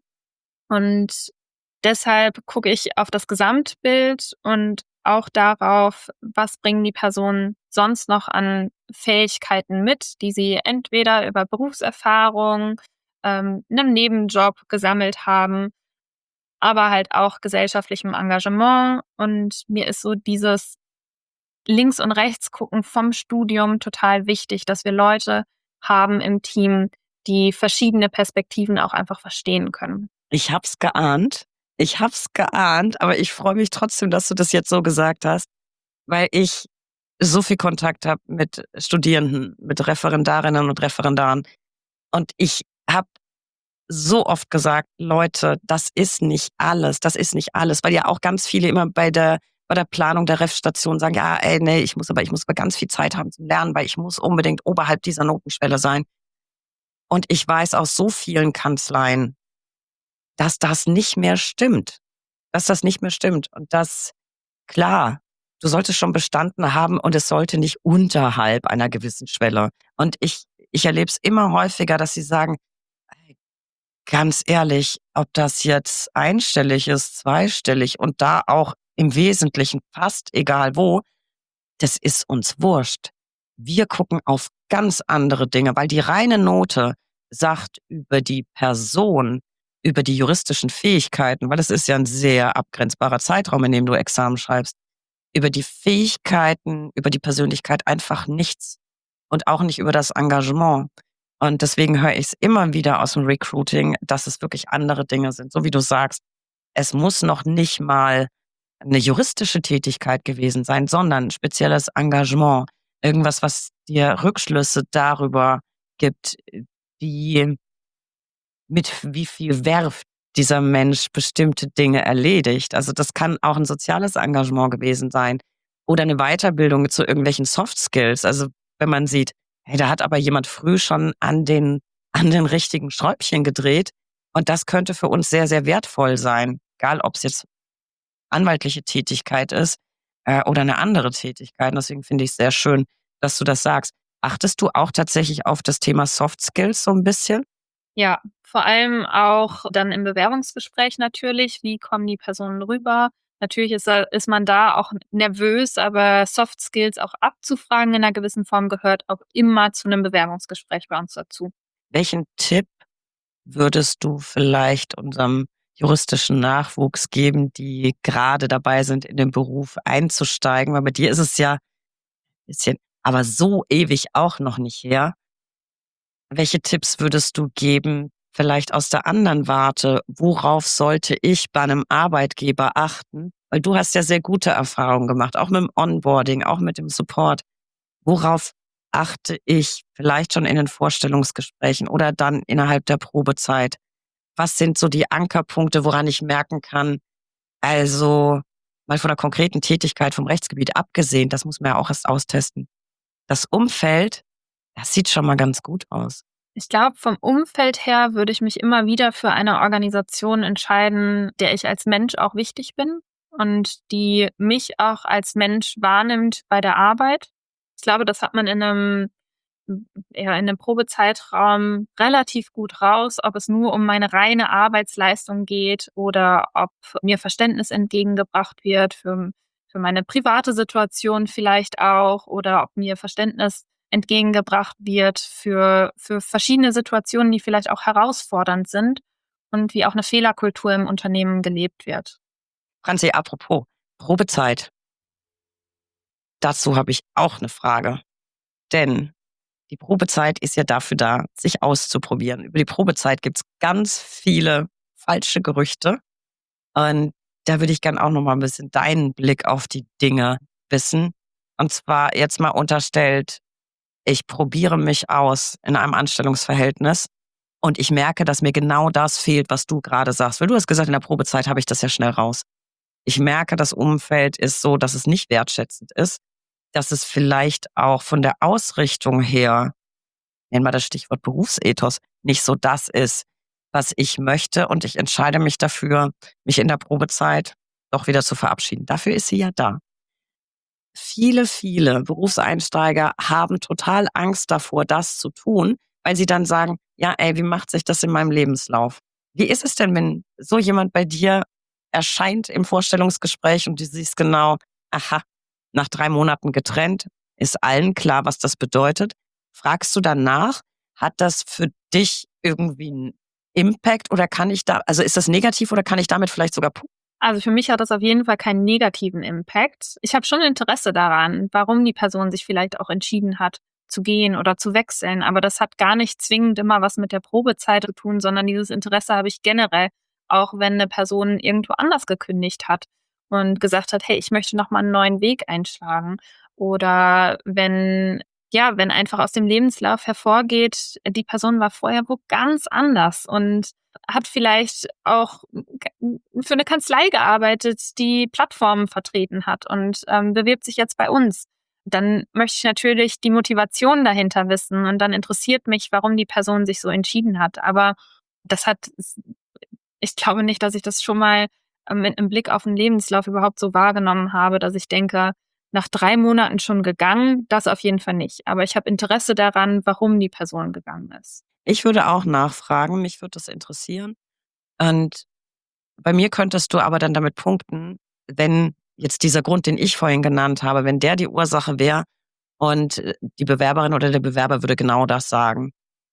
Und deshalb gucke ich auf das Gesamtbild und auch darauf, was bringen die Personen sonst noch an Fähigkeiten mit, die sie entweder über Berufserfahrung, ähm, 'nen Nebenjob gesammelt haben, aber halt auch gesellschaftlichem Engagement. Und mir ist so dieses Links und Rechts gucken vom Studium total wichtig, dass wir Leute haben im Team, die verschiedene Perspektiven auch einfach verstehen können. Ich habe es geahnt. Ich habe es geahnt, aber ich freue mich trotzdem, dass du das jetzt so gesagt hast, weil ich so viel Kontakt habe mit Studierenden, mit Referendarinnen und Referendaren. Und ich habe so oft gesagt: „Leute, das ist nicht alles, das ist nicht alles.“ Weil ja auch ganz viele immer bei der bei der Planung der Ref-Station sagen: „Ja, ey, ne, ich muss aber ich muss aber ganz viel Zeit haben zum Lernen, weil ich muss unbedingt oberhalb dieser Notenschwelle sein.“ Und ich weiß aus so vielen Kanzleien dass das nicht mehr stimmt. Dass das nicht mehr stimmt und dass klar, du solltest schon bestanden haben und es sollte nicht unterhalb einer gewissen Schwelle. Und ich ich erlebe es immer häufiger, dass sie sagen: „Ey, ganz ehrlich, ob das jetzt einstellig ist, zweistellig und da auch im Wesentlichen fast egal wo, das ist uns wurscht. Wir gucken auf ganz andere Dinge, weil die reine Note sagt über die Person, über die juristischen Fähigkeiten, weil es ist ja 'n sehr abgrenzbarer Zeitraum, in dem du Examen schreibst, über die Fähigkeiten, über die Persönlichkeit einfach nichts und auch nicht über das Engagement. Und deswegen höre ich's immer wieder aus'm Recruiting, dass es wirklich andere Dinge sind. So wie du sagst, es muss noch nicht mal 'ne juristische Tätigkeit gewesen sein, sondern spezielles Engagement. Irgendwas, was dir Rückschlüsse darüber gibt, wie mit wie viel Verve dieser Mensch bestimmte Dinge erledigt. Also, das kann auch 'n soziales Engagement gewesen sein oder 'ne Weiterbildung zu irgendwelchen Soft Skills. Also, wenn man sieht: „Hey, da hat aber jemand früh schon an den an den richtigen Schräubchen gedreht.“ Und das könnte für uns sehr, sehr wertvoll sein, egal ob's jetzt anwaltliche Tätigkeit ist, äh, oder 'ne andere Tätigkeit. Und deswegen finde ich's sehr schön, dass du das sagst. Achtest du auch tatsächlich auf das Thema Soft Skills so 'n bisschen? Ja, vor allem auch dann im Bewerbungsgespräch natürlich. Wie kommen die Personen rüber? Natürlich ist da ist man da auch nervös, aber Soft Skills auch abzufragen in 'ner gewissen Form gehört auch immer zu 'nem Bewerbungsgespräch bei uns dazu. Welchen Tipp würdest du vielleicht unserem juristischen Nachwuchs geben, die grade dabei sind, in den Beruf einzusteigen? Weil bei dir ist es ja bisschen aber so ewig auch noch nicht her. Welche Tipps würdest du geben, vielleicht aus der anderen Warte? Worauf sollte ich bei 'nem Arbeitgeber achten? Weil du hast ja sehr gute Erfahrungen gemacht, auch mit'm Onboarding, auch mit dem Support. Worauf achte ich vielleicht schon in den Vorstellungsgesprächen oder dann innerhalb der Probezeit? Was sind so die Ankerpunkte, woran ich merken kann also, mal von 'ner konkreten Tätigkeit vom Rechtsgebiet abgesehen, das muss man ja auch erst austesten. Das Umfeld, das sieht schon mal ganz gut aus. Ich glaube, vom Umfeld her würde ich mich immer wieder für eine Organisation entscheiden, der ich als Mensch auch wichtig bin und die mich auch als Mensch wahrnimmt bei der Arbeit. Ich glaube, das hat man in 'nem hm, ja, in 'nem Probezeitraum relativ gut raus, ob es nur um meine reine Arbeitsleistung geht oder ob mir Verständnis entgegengebracht wird für für meine private Situation vielleicht auch oder ob mir Verständnis entgegengebracht wird für für verschiedene Situationen, die vielleicht auch herausfordernd sind und wie auch 'ne Fehlerkultur im Unternehmen gelebt wird. Franzi, apropos Probezeit. Dazu habe ich auch eine Frage. Denn die Probezeit ist ja dafür da, sich auszuprobieren. Über die Probezeit gibt's ganz viele falsche Gerüchte. Und da würde ich gern auch noch mal ein bisschen deinen Blick auf die Dinge wissen. Und zwar jetzt mal unterstellt, ich probiere mich aus in einem Anstellungsverhältnis und ich merke, dass mir genau das fehlt, was du gerade sagst. Weil du hast gesagt, in der Probezeit habe ich das ja schnell raus. Ich merke, das Umfeld ist so, dass es nicht wertschätzend ist, dass es vielleicht auch von der Ausrichtung her, nennen wir das Stichwort Berufsethos, nicht so das ist, was ich möchte. Und ich entscheide mich dafür, mich in der Probezeit doch wieder zu verabschieden. Dafür ist sie ja da. Viele, viele Berufseinsteiger haben total Angst davor, das zu tun, weil sie dann sagen, ja, ey, wie macht sich das in meinem Lebenslauf? Wie ist es denn, wenn so jemand bei dir erscheint im Vorstellungsgespräch und du siehst genau, aha, nach drei Monaten getrennt, ist allen klar, was das bedeutet. Fragst du danach, hat das für dich irgendwie einen Impact oder kann ich da, also ist das negativ oder kann ich damit vielleicht sogar punkten? Also für mich hat das auf jeden Fall keinen negativen Impact. Ich habe schon Interesse daran, warum die Person sich vielleicht auch entschieden hat, zu gehen oder zu wechseln. Aber das hat gar nicht zwingend immer was mit der Probezeit zu tun, sondern dieses Interesse habe ich generell, auch wenn eine Person irgendwo anders gekündigt hat und gesagt hat, hey, ich möchte noch mal einen neuen Weg einschlagen. Oder wenn, ja, wenn einfach aus dem Lebenslauf hervorgeht, die Person war vorher wo ganz anders und hat vielleicht auch für eine Kanzlei gearbeitet, die Plattformen vertreten hat und ähm, bewirbt sich jetzt bei uns. Dann möchte ich natürlich die Motivation dahinter wissen und dann interessiert mich, warum die Person sich so entschieden hat. Aber das hat, ich glaube nicht, dass ich das schon mal ähm, mit einem Blick auf den Lebenslauf überhaupt so wahrgenommen habe, dass ich denke, nach drei Monaten schon gegangen, das auf jeden Fall nicht. Aber ich habe Interesse daran, warum die Person gegangen ist. Ich würde auch nachfragen, mich würde das interessieren. Und bei mir könntest du aber dann damit punkten, wenn jetzt dieser Grund, den ich vorhin genannt habe, wenn der die Ursache wäre und äh, die Bewerberin oder der Bewerber würde genau das sagen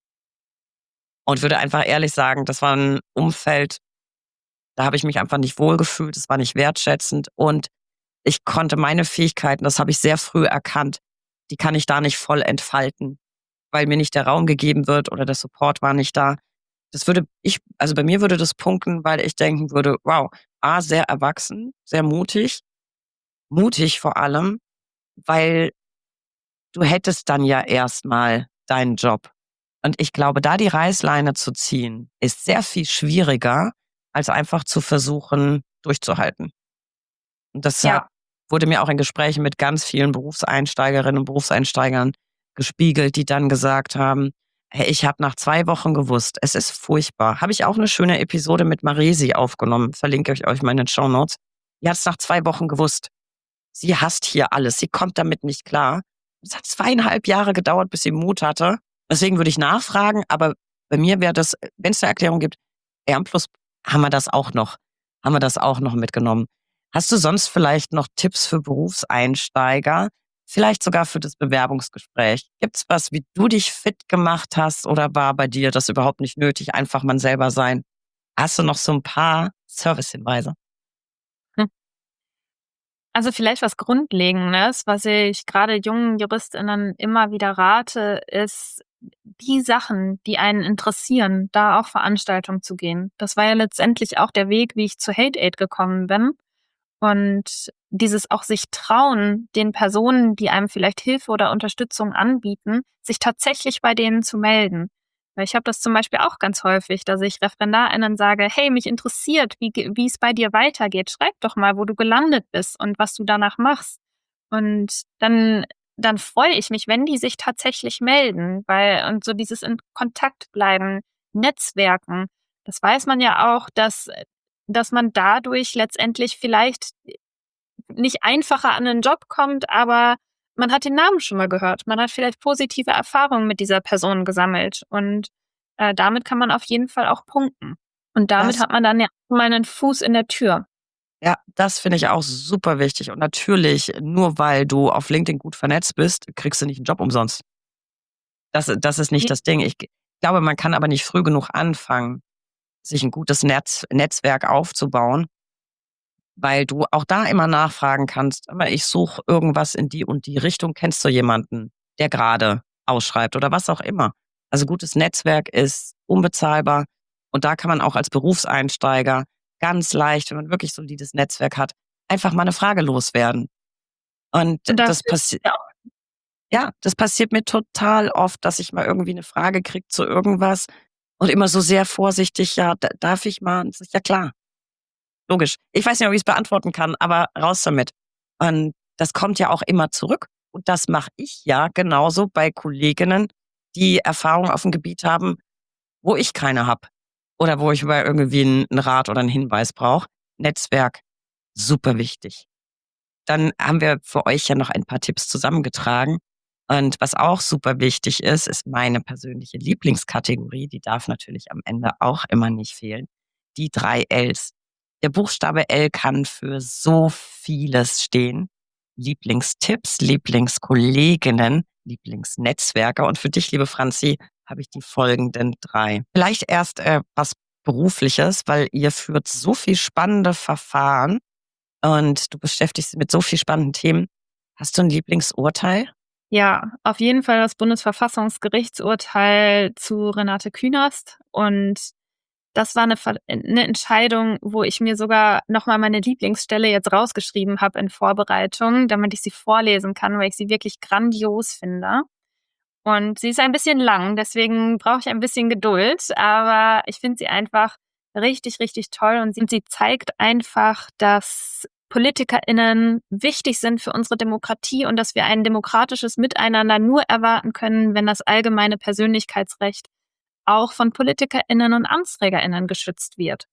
und würde einfach ehrlich sagen, das war ein Umfeld, da habe ich mich einfach nicht wohlgefühlt, es war nicht wertschätzend und ich konnte meine Fähigkeiten, das habe ich sehr früh erkannt, die kann ich da nicht voll entfalten, weil mir nicht der Raum gegeben wird oder der Support war nicht da. Das würde ich, also bei mir würde das punkten, weil ich denken würde, wow, A, sehr erwachsen, sehr mutig, mutig vor allem, weil du hättest dann ja erstmal deinen Job. Und ich glaube, da die Reißleine zu ziehen, ist sehr viel schwieriger, als einfach zu versuchen, durchzuhalten. Und deshalb Ja. wurde mir auch in Gesprächen mit ganz vielen Berufseinsteigerinnen und Berufseinsteigern gespiegelt, die dann gesagt haben, hey, ich habe nach zwei Wochen gewusst, es ist furchtbar. Habe ich auch eine schöne Episode mit Maresi aufgenommen, verlinke ich euch mal in den Shownotes. Die hat es nach zwei Wochen gewusst. Sie hasst hier alles, sie kommt damit nicht klar. Es hat zweieinhalb Jahre gedauert, bis sie Mut hatte. Deswegen würde ich nachfragen, aber bei mir wäre das, wenn es eine Erklärung gibt, R plus haben wir das auch noch, haben wir das auch noch mitgenommen. Hast du sonst vielleicht noch Tipps für Berufseinsteiger? Vielleicht sogar für das Bewerbungsgespräch. Gibt's was, wie du dich fit gemacht hast oder war bei dir das überhaupt nicht nötig, einfach man selber sein? Hast du noch so ein paar Servicehinweise? Hm. Also vielleicht was Grundlegendes, was ich gerade jungen JuristInnen immer wieder rate, ist, die Sachen, die einen interessieren, da auf Veranstaltungen zu gehen. Das war ja letztendlich auch der Weg, wie ich zu Hate Aid gekommen bin. Und dieses auch sich trauen, den Personen, die einem vielleicht Hilfe oder Unterstützung anbieten, sich tatsächlich bei denen zu melden. Weil ich habe das zum Beispiel auch ganz häufig, dass ich ReferendarInnen sage, hey, mich interessiert, wie, ge- wie es bei dir weitergeht. Schreib doch mal, wo du gelandet bist und was du danach machst. Und dann, dann freue ich mich, wenn die sich tatsächlich melden, weil, und so dieses in Kontakt bleiben, Netzwerken, das weiß man ja auch, dass dass man dadurch letztendlich vielleicht nicht einfacher an einen Job kommt, aber man hat den Namen schon mal gehört. Man hat vielleicht positive Erfahrungen mit dieser Person gesammelt und äh, damit kann man auf jeden Fall auch punkten. Und damit Das hat man dann ja mal einen Fuß in der Tür. Ja, das finde ich auch super wichtig. Und natürlich, nur weil du auf LinkedIn gut vernetzt bist, kriegst du nicht einen Job umsonst. Das, das ist nicht das Ding. Ich glaube, man kann aber nicht früh genug anfangen, sich ein gutes Netz, Netzwerk aufzubauen. weil du auch da immer nachfragen kannst, aber ich suche irgendwas in die und die Richtung. Kennst du jemanden, der gerade ausschreibt oder was auch immer? Also gutes Netzwerk ist unbezahlbar und da kann man auch als Berufseinsteiger ganz leicht, wenn man wirklich solides Netzwerk hat, einfach mal eine Frage loswerden. Und Und das das hilft passiert, ja auch. ja, das passiert mir total oft, dass ich mal irgendwie eine Frage kriege zu irgendwas und immer so sehr vorsichtig: „Ja, da darf ich mal?“ Und sage ich: „Ja klar, logisch.“ Ich weiß nicht, ob ich's beantworten kann, aber raus damit. Und das kommt ja auch immer zurück und das mache ich ja genauso bei Kolleginnen, die Erfahrung auf'm Gebiet haben, wo ich keine habe oder wo ich mal irgendwie 'n 'n Rat oder 'n Hinweis brauche. Netzwerk, super wichtig. Dann haben wir für euch ja noch ein paar Tipps zusammengetragen. Und was auch super wichtig ist, ist meine persönliche Lieblingskategorie. Die darf natürlich am Ende auch immer nicht fehlen. Die drei Ls. Der Buchstabe L kann für so vieles stehen. Lieblingstipps, Lieblingskolleginnen, Lieblingsnetzwerke. Und für dich, liebe Franzi, habe ich die folgenden drei. Vielleicht erst äh, was Berufliches, weil ihr führt so viel spannende Verfahren und du beschäftigst dich mit so viel spannenden Themen. Hast du ein Lieblingsurteil? Ja, auf jeden Fall das Bundesverfassungsgerichtsurteil zu Renate Künast. Und das war eine Ver 'ne Entscheidung, wo ich mir sogar noch mal meine Lieblingsstelle jetzt rausgeschrieben habe in Vorbereitung, damit ich sie vorlesen kann, weil ich sie wirklich grandios finde. Und sie ist ein bisschen lang, deswegen brauche ich ein bisschen Geduld, aber ich finde sie einfach richtig, richtig toll und sie sie zeigt einfach, dass PolitikerInnen wichtig sind für unsere Demokratie und dass wir ein demokratisches Miteinander nur erwarten können, wenn das allgemeine Persönlichkeitsrecht auch von PolitikerInnen und AmtsträgerInnen geschützt wird.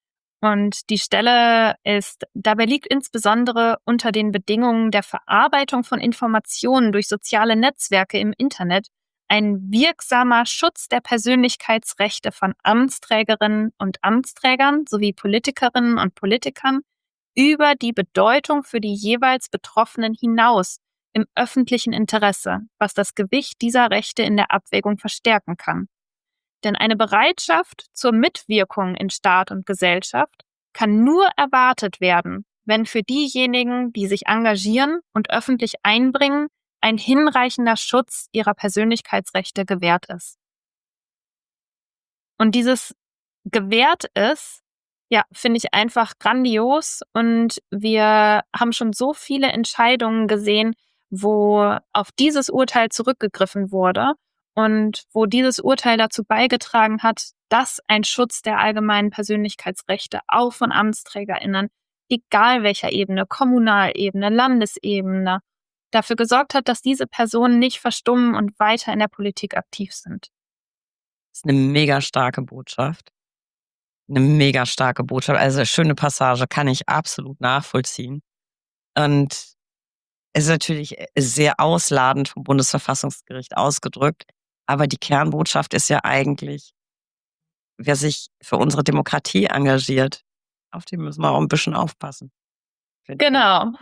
Und die Stelle ist, dabei liegt insbesondere unter den Bedingungen der Verarbeitung von Informationen durch soziale Netzwerke im Internet ein wirksamer Schutz der Persönlichkeitsrechte von Amtsträgerinnen und Amtsträgern sowie Politikerinnen und Politikern über die Bedeutung für die jeweils Betroffenen hinaus im öffentlichen Interesse, was das Gewicht dieser Rechte in der Abwägung verstärken kann. Denn eine Bereitschaft zur Mitwirkung in Staat und Gesellschaft kann nur erwartet werden, wenn für diejenigen, die sich engagieren und öffentlich einbringen, ein hinreichender Schutz ihrer Persönlichkeitsrechte gewährt ist. Und dieses gewährt ist, ja, finde ich einfach grandios. Und wir haben schon so viele Entscheidungen gesehen, wo auf dieses Urteil zurückgegriffen wurde und wo dieses Urteil dazu beigetragen hat, dass ein Schutz der allgemeinen Persönlichkeitsrechte auch von AmtsträgerInnen, egal welcher Ebene, Kommunalebene, Landesebene, dafür gesorgt hat, dass diese Personen nicht verstummen und weiter in der Politik aktiv sind. Das ist eine mega starke Botschaft. Eine mega starke Botschaft. Also, schöne Passage, kann ich absolut nachvollziehen. Und es ist natürlich, äh, sehr ausladend vom Bundesverfassungsgericht ausgedrückt, aber die Kernbotschaft ist ja eigentlich: Wer sich für unsere Demokratie engagiert, auf den müssen wir auch 'n bisschen aufpassen. Finde ich Genau.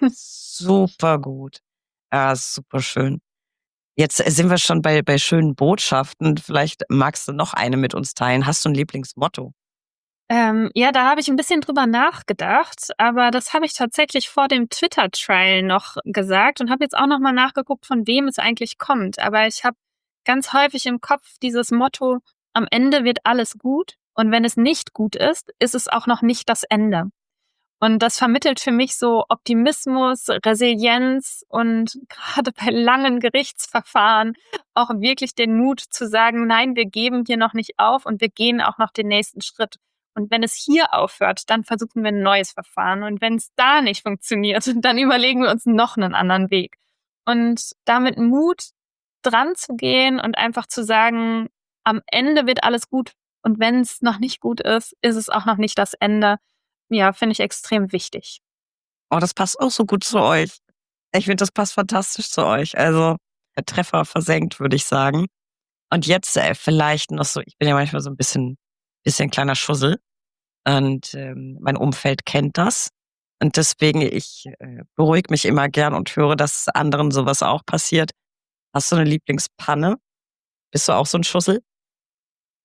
super gut. Ja, super schön. Jetzt, äh, sind wir schon bei bei schönen Botschaften. Vielleicht magst du noch eine mit uns teilen. Hast du 'n Lieblingsmotto? Ähm, ja, da habe ich ein bisschen drüber nachgedacht, aber das habe ich tatsächlich vor dem Twitter-Trial noch gesagt und habe jetzt auch noch mal nachgeguckt, von wem es eigentlich kommt. Aber ich habe ganz häufig im Kopf dieses Motto: „Am Ende wird alles gut und wenn es nicht gut ist, ist es auch noch nicht das Ende.“ Und das vermittelt für mich so Optimismus, Resilienz und gerade bei langen Gerichtsverfahren auch wirklich den Mut zu sagen: „Nein, wir geben hier noch nicht auf und wir gehen auch noch den nächsten Schritt. Und wenn es hier aufhört, dann versuchen wir 'n neues Verfahren. Und wenn's da nicht funktioniert, dann überlegen wir uns noch 'nen anderen Weg.“ Und da mit Mut dranzugehen und einfach zu sagen: „Am Ende wird alles gut und wenn's noch nicht gut ist, ist es auch noch nicht das Ende.“ Ja, finde ich extrem wichtig. Oh, das passt auch so gut zu euch. Ich finde, das passt fantastisch zu euch. Also, der Treffer versenkt, würde ich sagen. Und jetzt, äh, vielleicht noch so, ich bin ja manchmal so 'n bisschen bisschen kleiner Schussel und, ähm, mein Umfeld kennt das. Und deswegen, ich, äh, beruhige mich immer gern und höre, dass anderen so was auch passiert. Hast du 'ne Lieblingspanne? Bist du auch so 'n Schussel?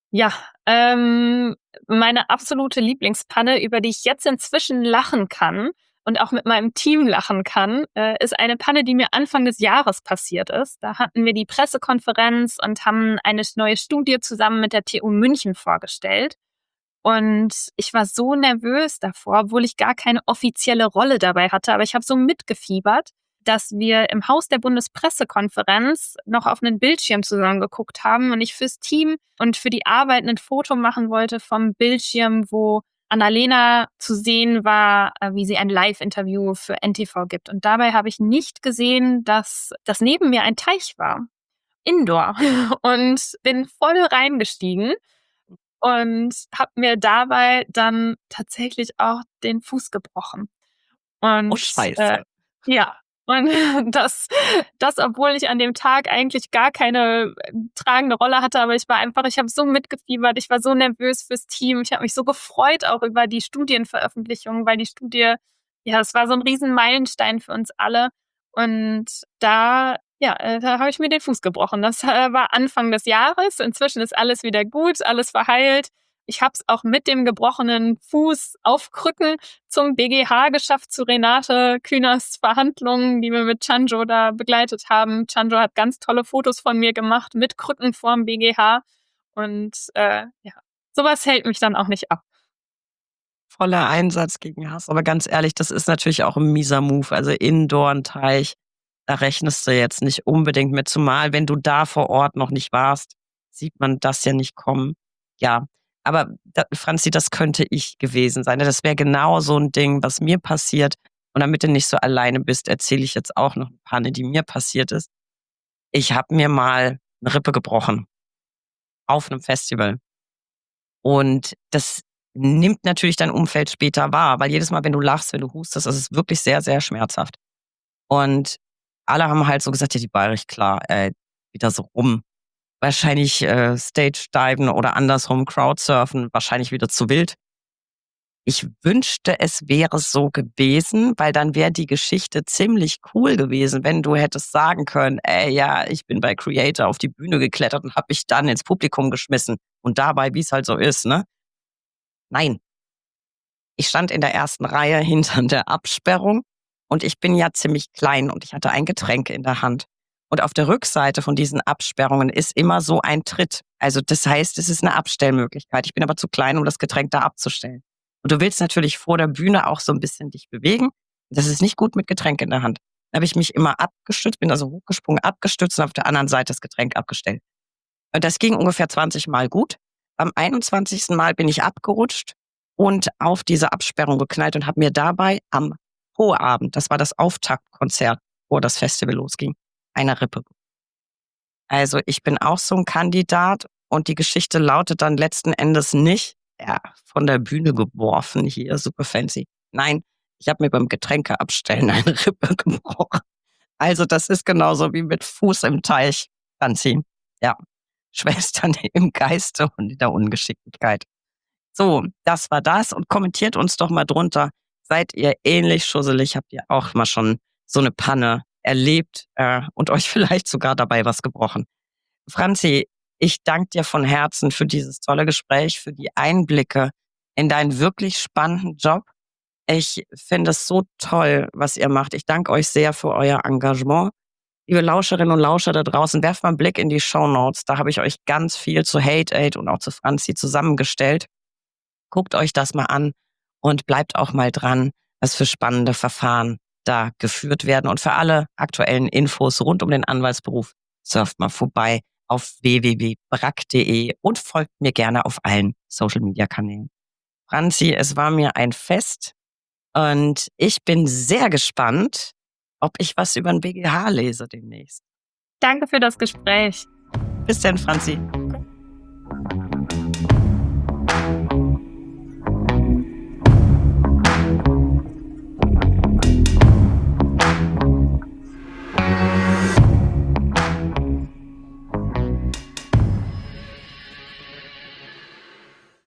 Ja, ähm, meine absolute Lieblingspanne, über die ich jetzt inzwischen lachen kann und auch mit meinem Team lachen kann, äh, ist eine Panne, die mir Anfang des Jahres passiert ist. Da hatten wir die Pressekonferenz und haben eine neue Studie zusammen mit der T U München vorgestellt. Und ich war so nervös davor, obwohl ich gar keine offizielle Rolle dabei hatte, aber ich habe so mitgefiebert, dass wir im Haus der Bundespressekonferenz noch auf einen Bildschirm zusammen geguckt haben und ich fürs Team und für die Arbeit ein Foto machen wollte vom Bildschirm, wo Annalena zu sehen war, wie sie ein Live-Interview für N T V gibt. Und dabei habe ich nicht gesehen, dass das neben mir ein Teich war. Indoor. Und bin voll reingestiegen und habe mir dabei dann tatsächlich auch den Fuß gebrochen. Oh, Und äh, scheiße. ja, und das, das, obwohl ich an dem Tag eigentlich gar keine äh, tragende Rolle hatte, aber ich war einfach, ich habe so mitgefiebert, ich war so nervös fürs Team, ich habe mich so gefreut auch über die Studienveröffentlichung, weil die Studie, ja, es war so ein riesen Meilenstein für uns alle. Und da, ja, äh, da habe ich mir den Fuß gebrochen. Das äh, war Anfang des Jahres. Inzwischen ist alles wieder gut, alles verheilt. Ich habe es auch mit dem gebrochenen Fuß auf Krücken zum B G H geschafft, zu Renate Künast Verhandlungen, die wir mit Chanjo da begleitet haben. Chanjo hat ganz tolle Fotos von mir gemacht mit Krücken vorm B G H. Und äh, ja, sowas hält mich dann auch nicht ab. Voller Einsatz gegen Hass. Aber ganz ehrlich, das ist natürlich auch ein mieser Move. Also Indoor 'n Teich, da rechnest du jetzt nicht unbedingt mit. Zumal, wenn du da vor Ort noch nicht warst, sieht man das ja nicht kommen. Ja, aber da, Franzi, das könnte ich gewesen sein. Das wäre genau so ein Ding, was mir passiert. Und damit du nicht so alleine bist, erzähle ich jetzt auch noch eine Panne, die mir passiert ist. Ich habe mir mal eine Rippe gebrochen auf einem Festival. Und das nimmt natürlich dein Umfeld später wahr, weil jedes Mal, wenn du lachst, wenn du hustest, das ist wirklich sehr, sehr schmerzhaft. Und alle haben halt so gesagt: „Ja, die Bayrich, klar, äh, wieder so rum. Wahrscheinlich, äh, Stage-diven oder andersrum Crowdsurfen, wahrscheinlich wieder zu wild.“ Ich wünschte, es wäre so gewesen, weil dann wäre die Geschichte ziemlich cool gewesen, wenn du hättest sagen können: „Ey, ja, ich bin bei Creator auf die Bühne geklettert und habe mich dann ins Publikum geschmissen.“ Und dabei, wie es halt so ist, ne? Nein. Ich stand in der ersten Reihe hinter der Absperrung und ich bin ja ziemlich klein und ich hatte ein Getränk in der Hand. Und auf der Rückseite von diesen Absperrungen ist immer so ein Tritt. Also das heißt, es ist eine Abstellmöglichkeit. Ich bin aber zu klein, um das Getränk da abzustellen. Und du willst natürlich vor der Bühne auch so ein bisschen dich bewegen. Das ist nicht gut mit Getränk in der Hand. Da habe ich mich immer abgestützt, bin also hochgesprungen, abgestützt und auf der anderen Seite das Getränk abgestellt. Und das ging ungefähr zwanzig Mal gut. Am einundzwanzigsten Mal bin ich abgerutscht und auf diese Absperrung geknallt und habe mir dabei am Vorabend, das war das Auftaktkonzert, bevor das Festival losging, eine Rippe. Also ich bin auch so ein Kandidat und die Geschichte lautet dann letzten Endes nicht, ja, von der Bühne geworfen, hier super fancy. Nein, ich habe mir beim Getränkeabstellen eine Rippe gebrochen. Also das ist genauso wie mit Fuß im Teich anziehen. Ja, Schwestern im Geiste und in der Ungeschicklichkeit. So, das war das und kommentiert uns doch mal drunter. Seid ihr ähnlich schusselig? Habt ihr auch mal schon so eine Panne erlebt äh, und euch vielleicht sogar dabei was gebrochen? Franzi, ich danke dir von Herzen für dieses tolle Gespräch, für die Einblicke in deinen wirklich spannenden Job. Ich finde es so toll, was ihr macht. Ich danke euch sehr für euer Engagement. Liebe Lauscherinnen und Lauscher da draußen, werft mal einen Blick in die Shownotes. Da habe ich euch ganz viel zu Hate Aid und auch zu Franzi zusammengestellt. Guckt euch das mal an und bleibt auch mal dran, was für spannende Verfahren da geführt werden. Und für alle aktuellen Infos rund um den Anwaltsberuf surft mal vorbei auf w w w punkt brack punkt de und folgt mir gerne auf allen Social-Media-Kanälen. Franzi, es war mir ein Fest und ich bin sehr gespannt, ob ich was über den B G H lese demnächst. Danke für das Gespräch. Bis dann, Franzi.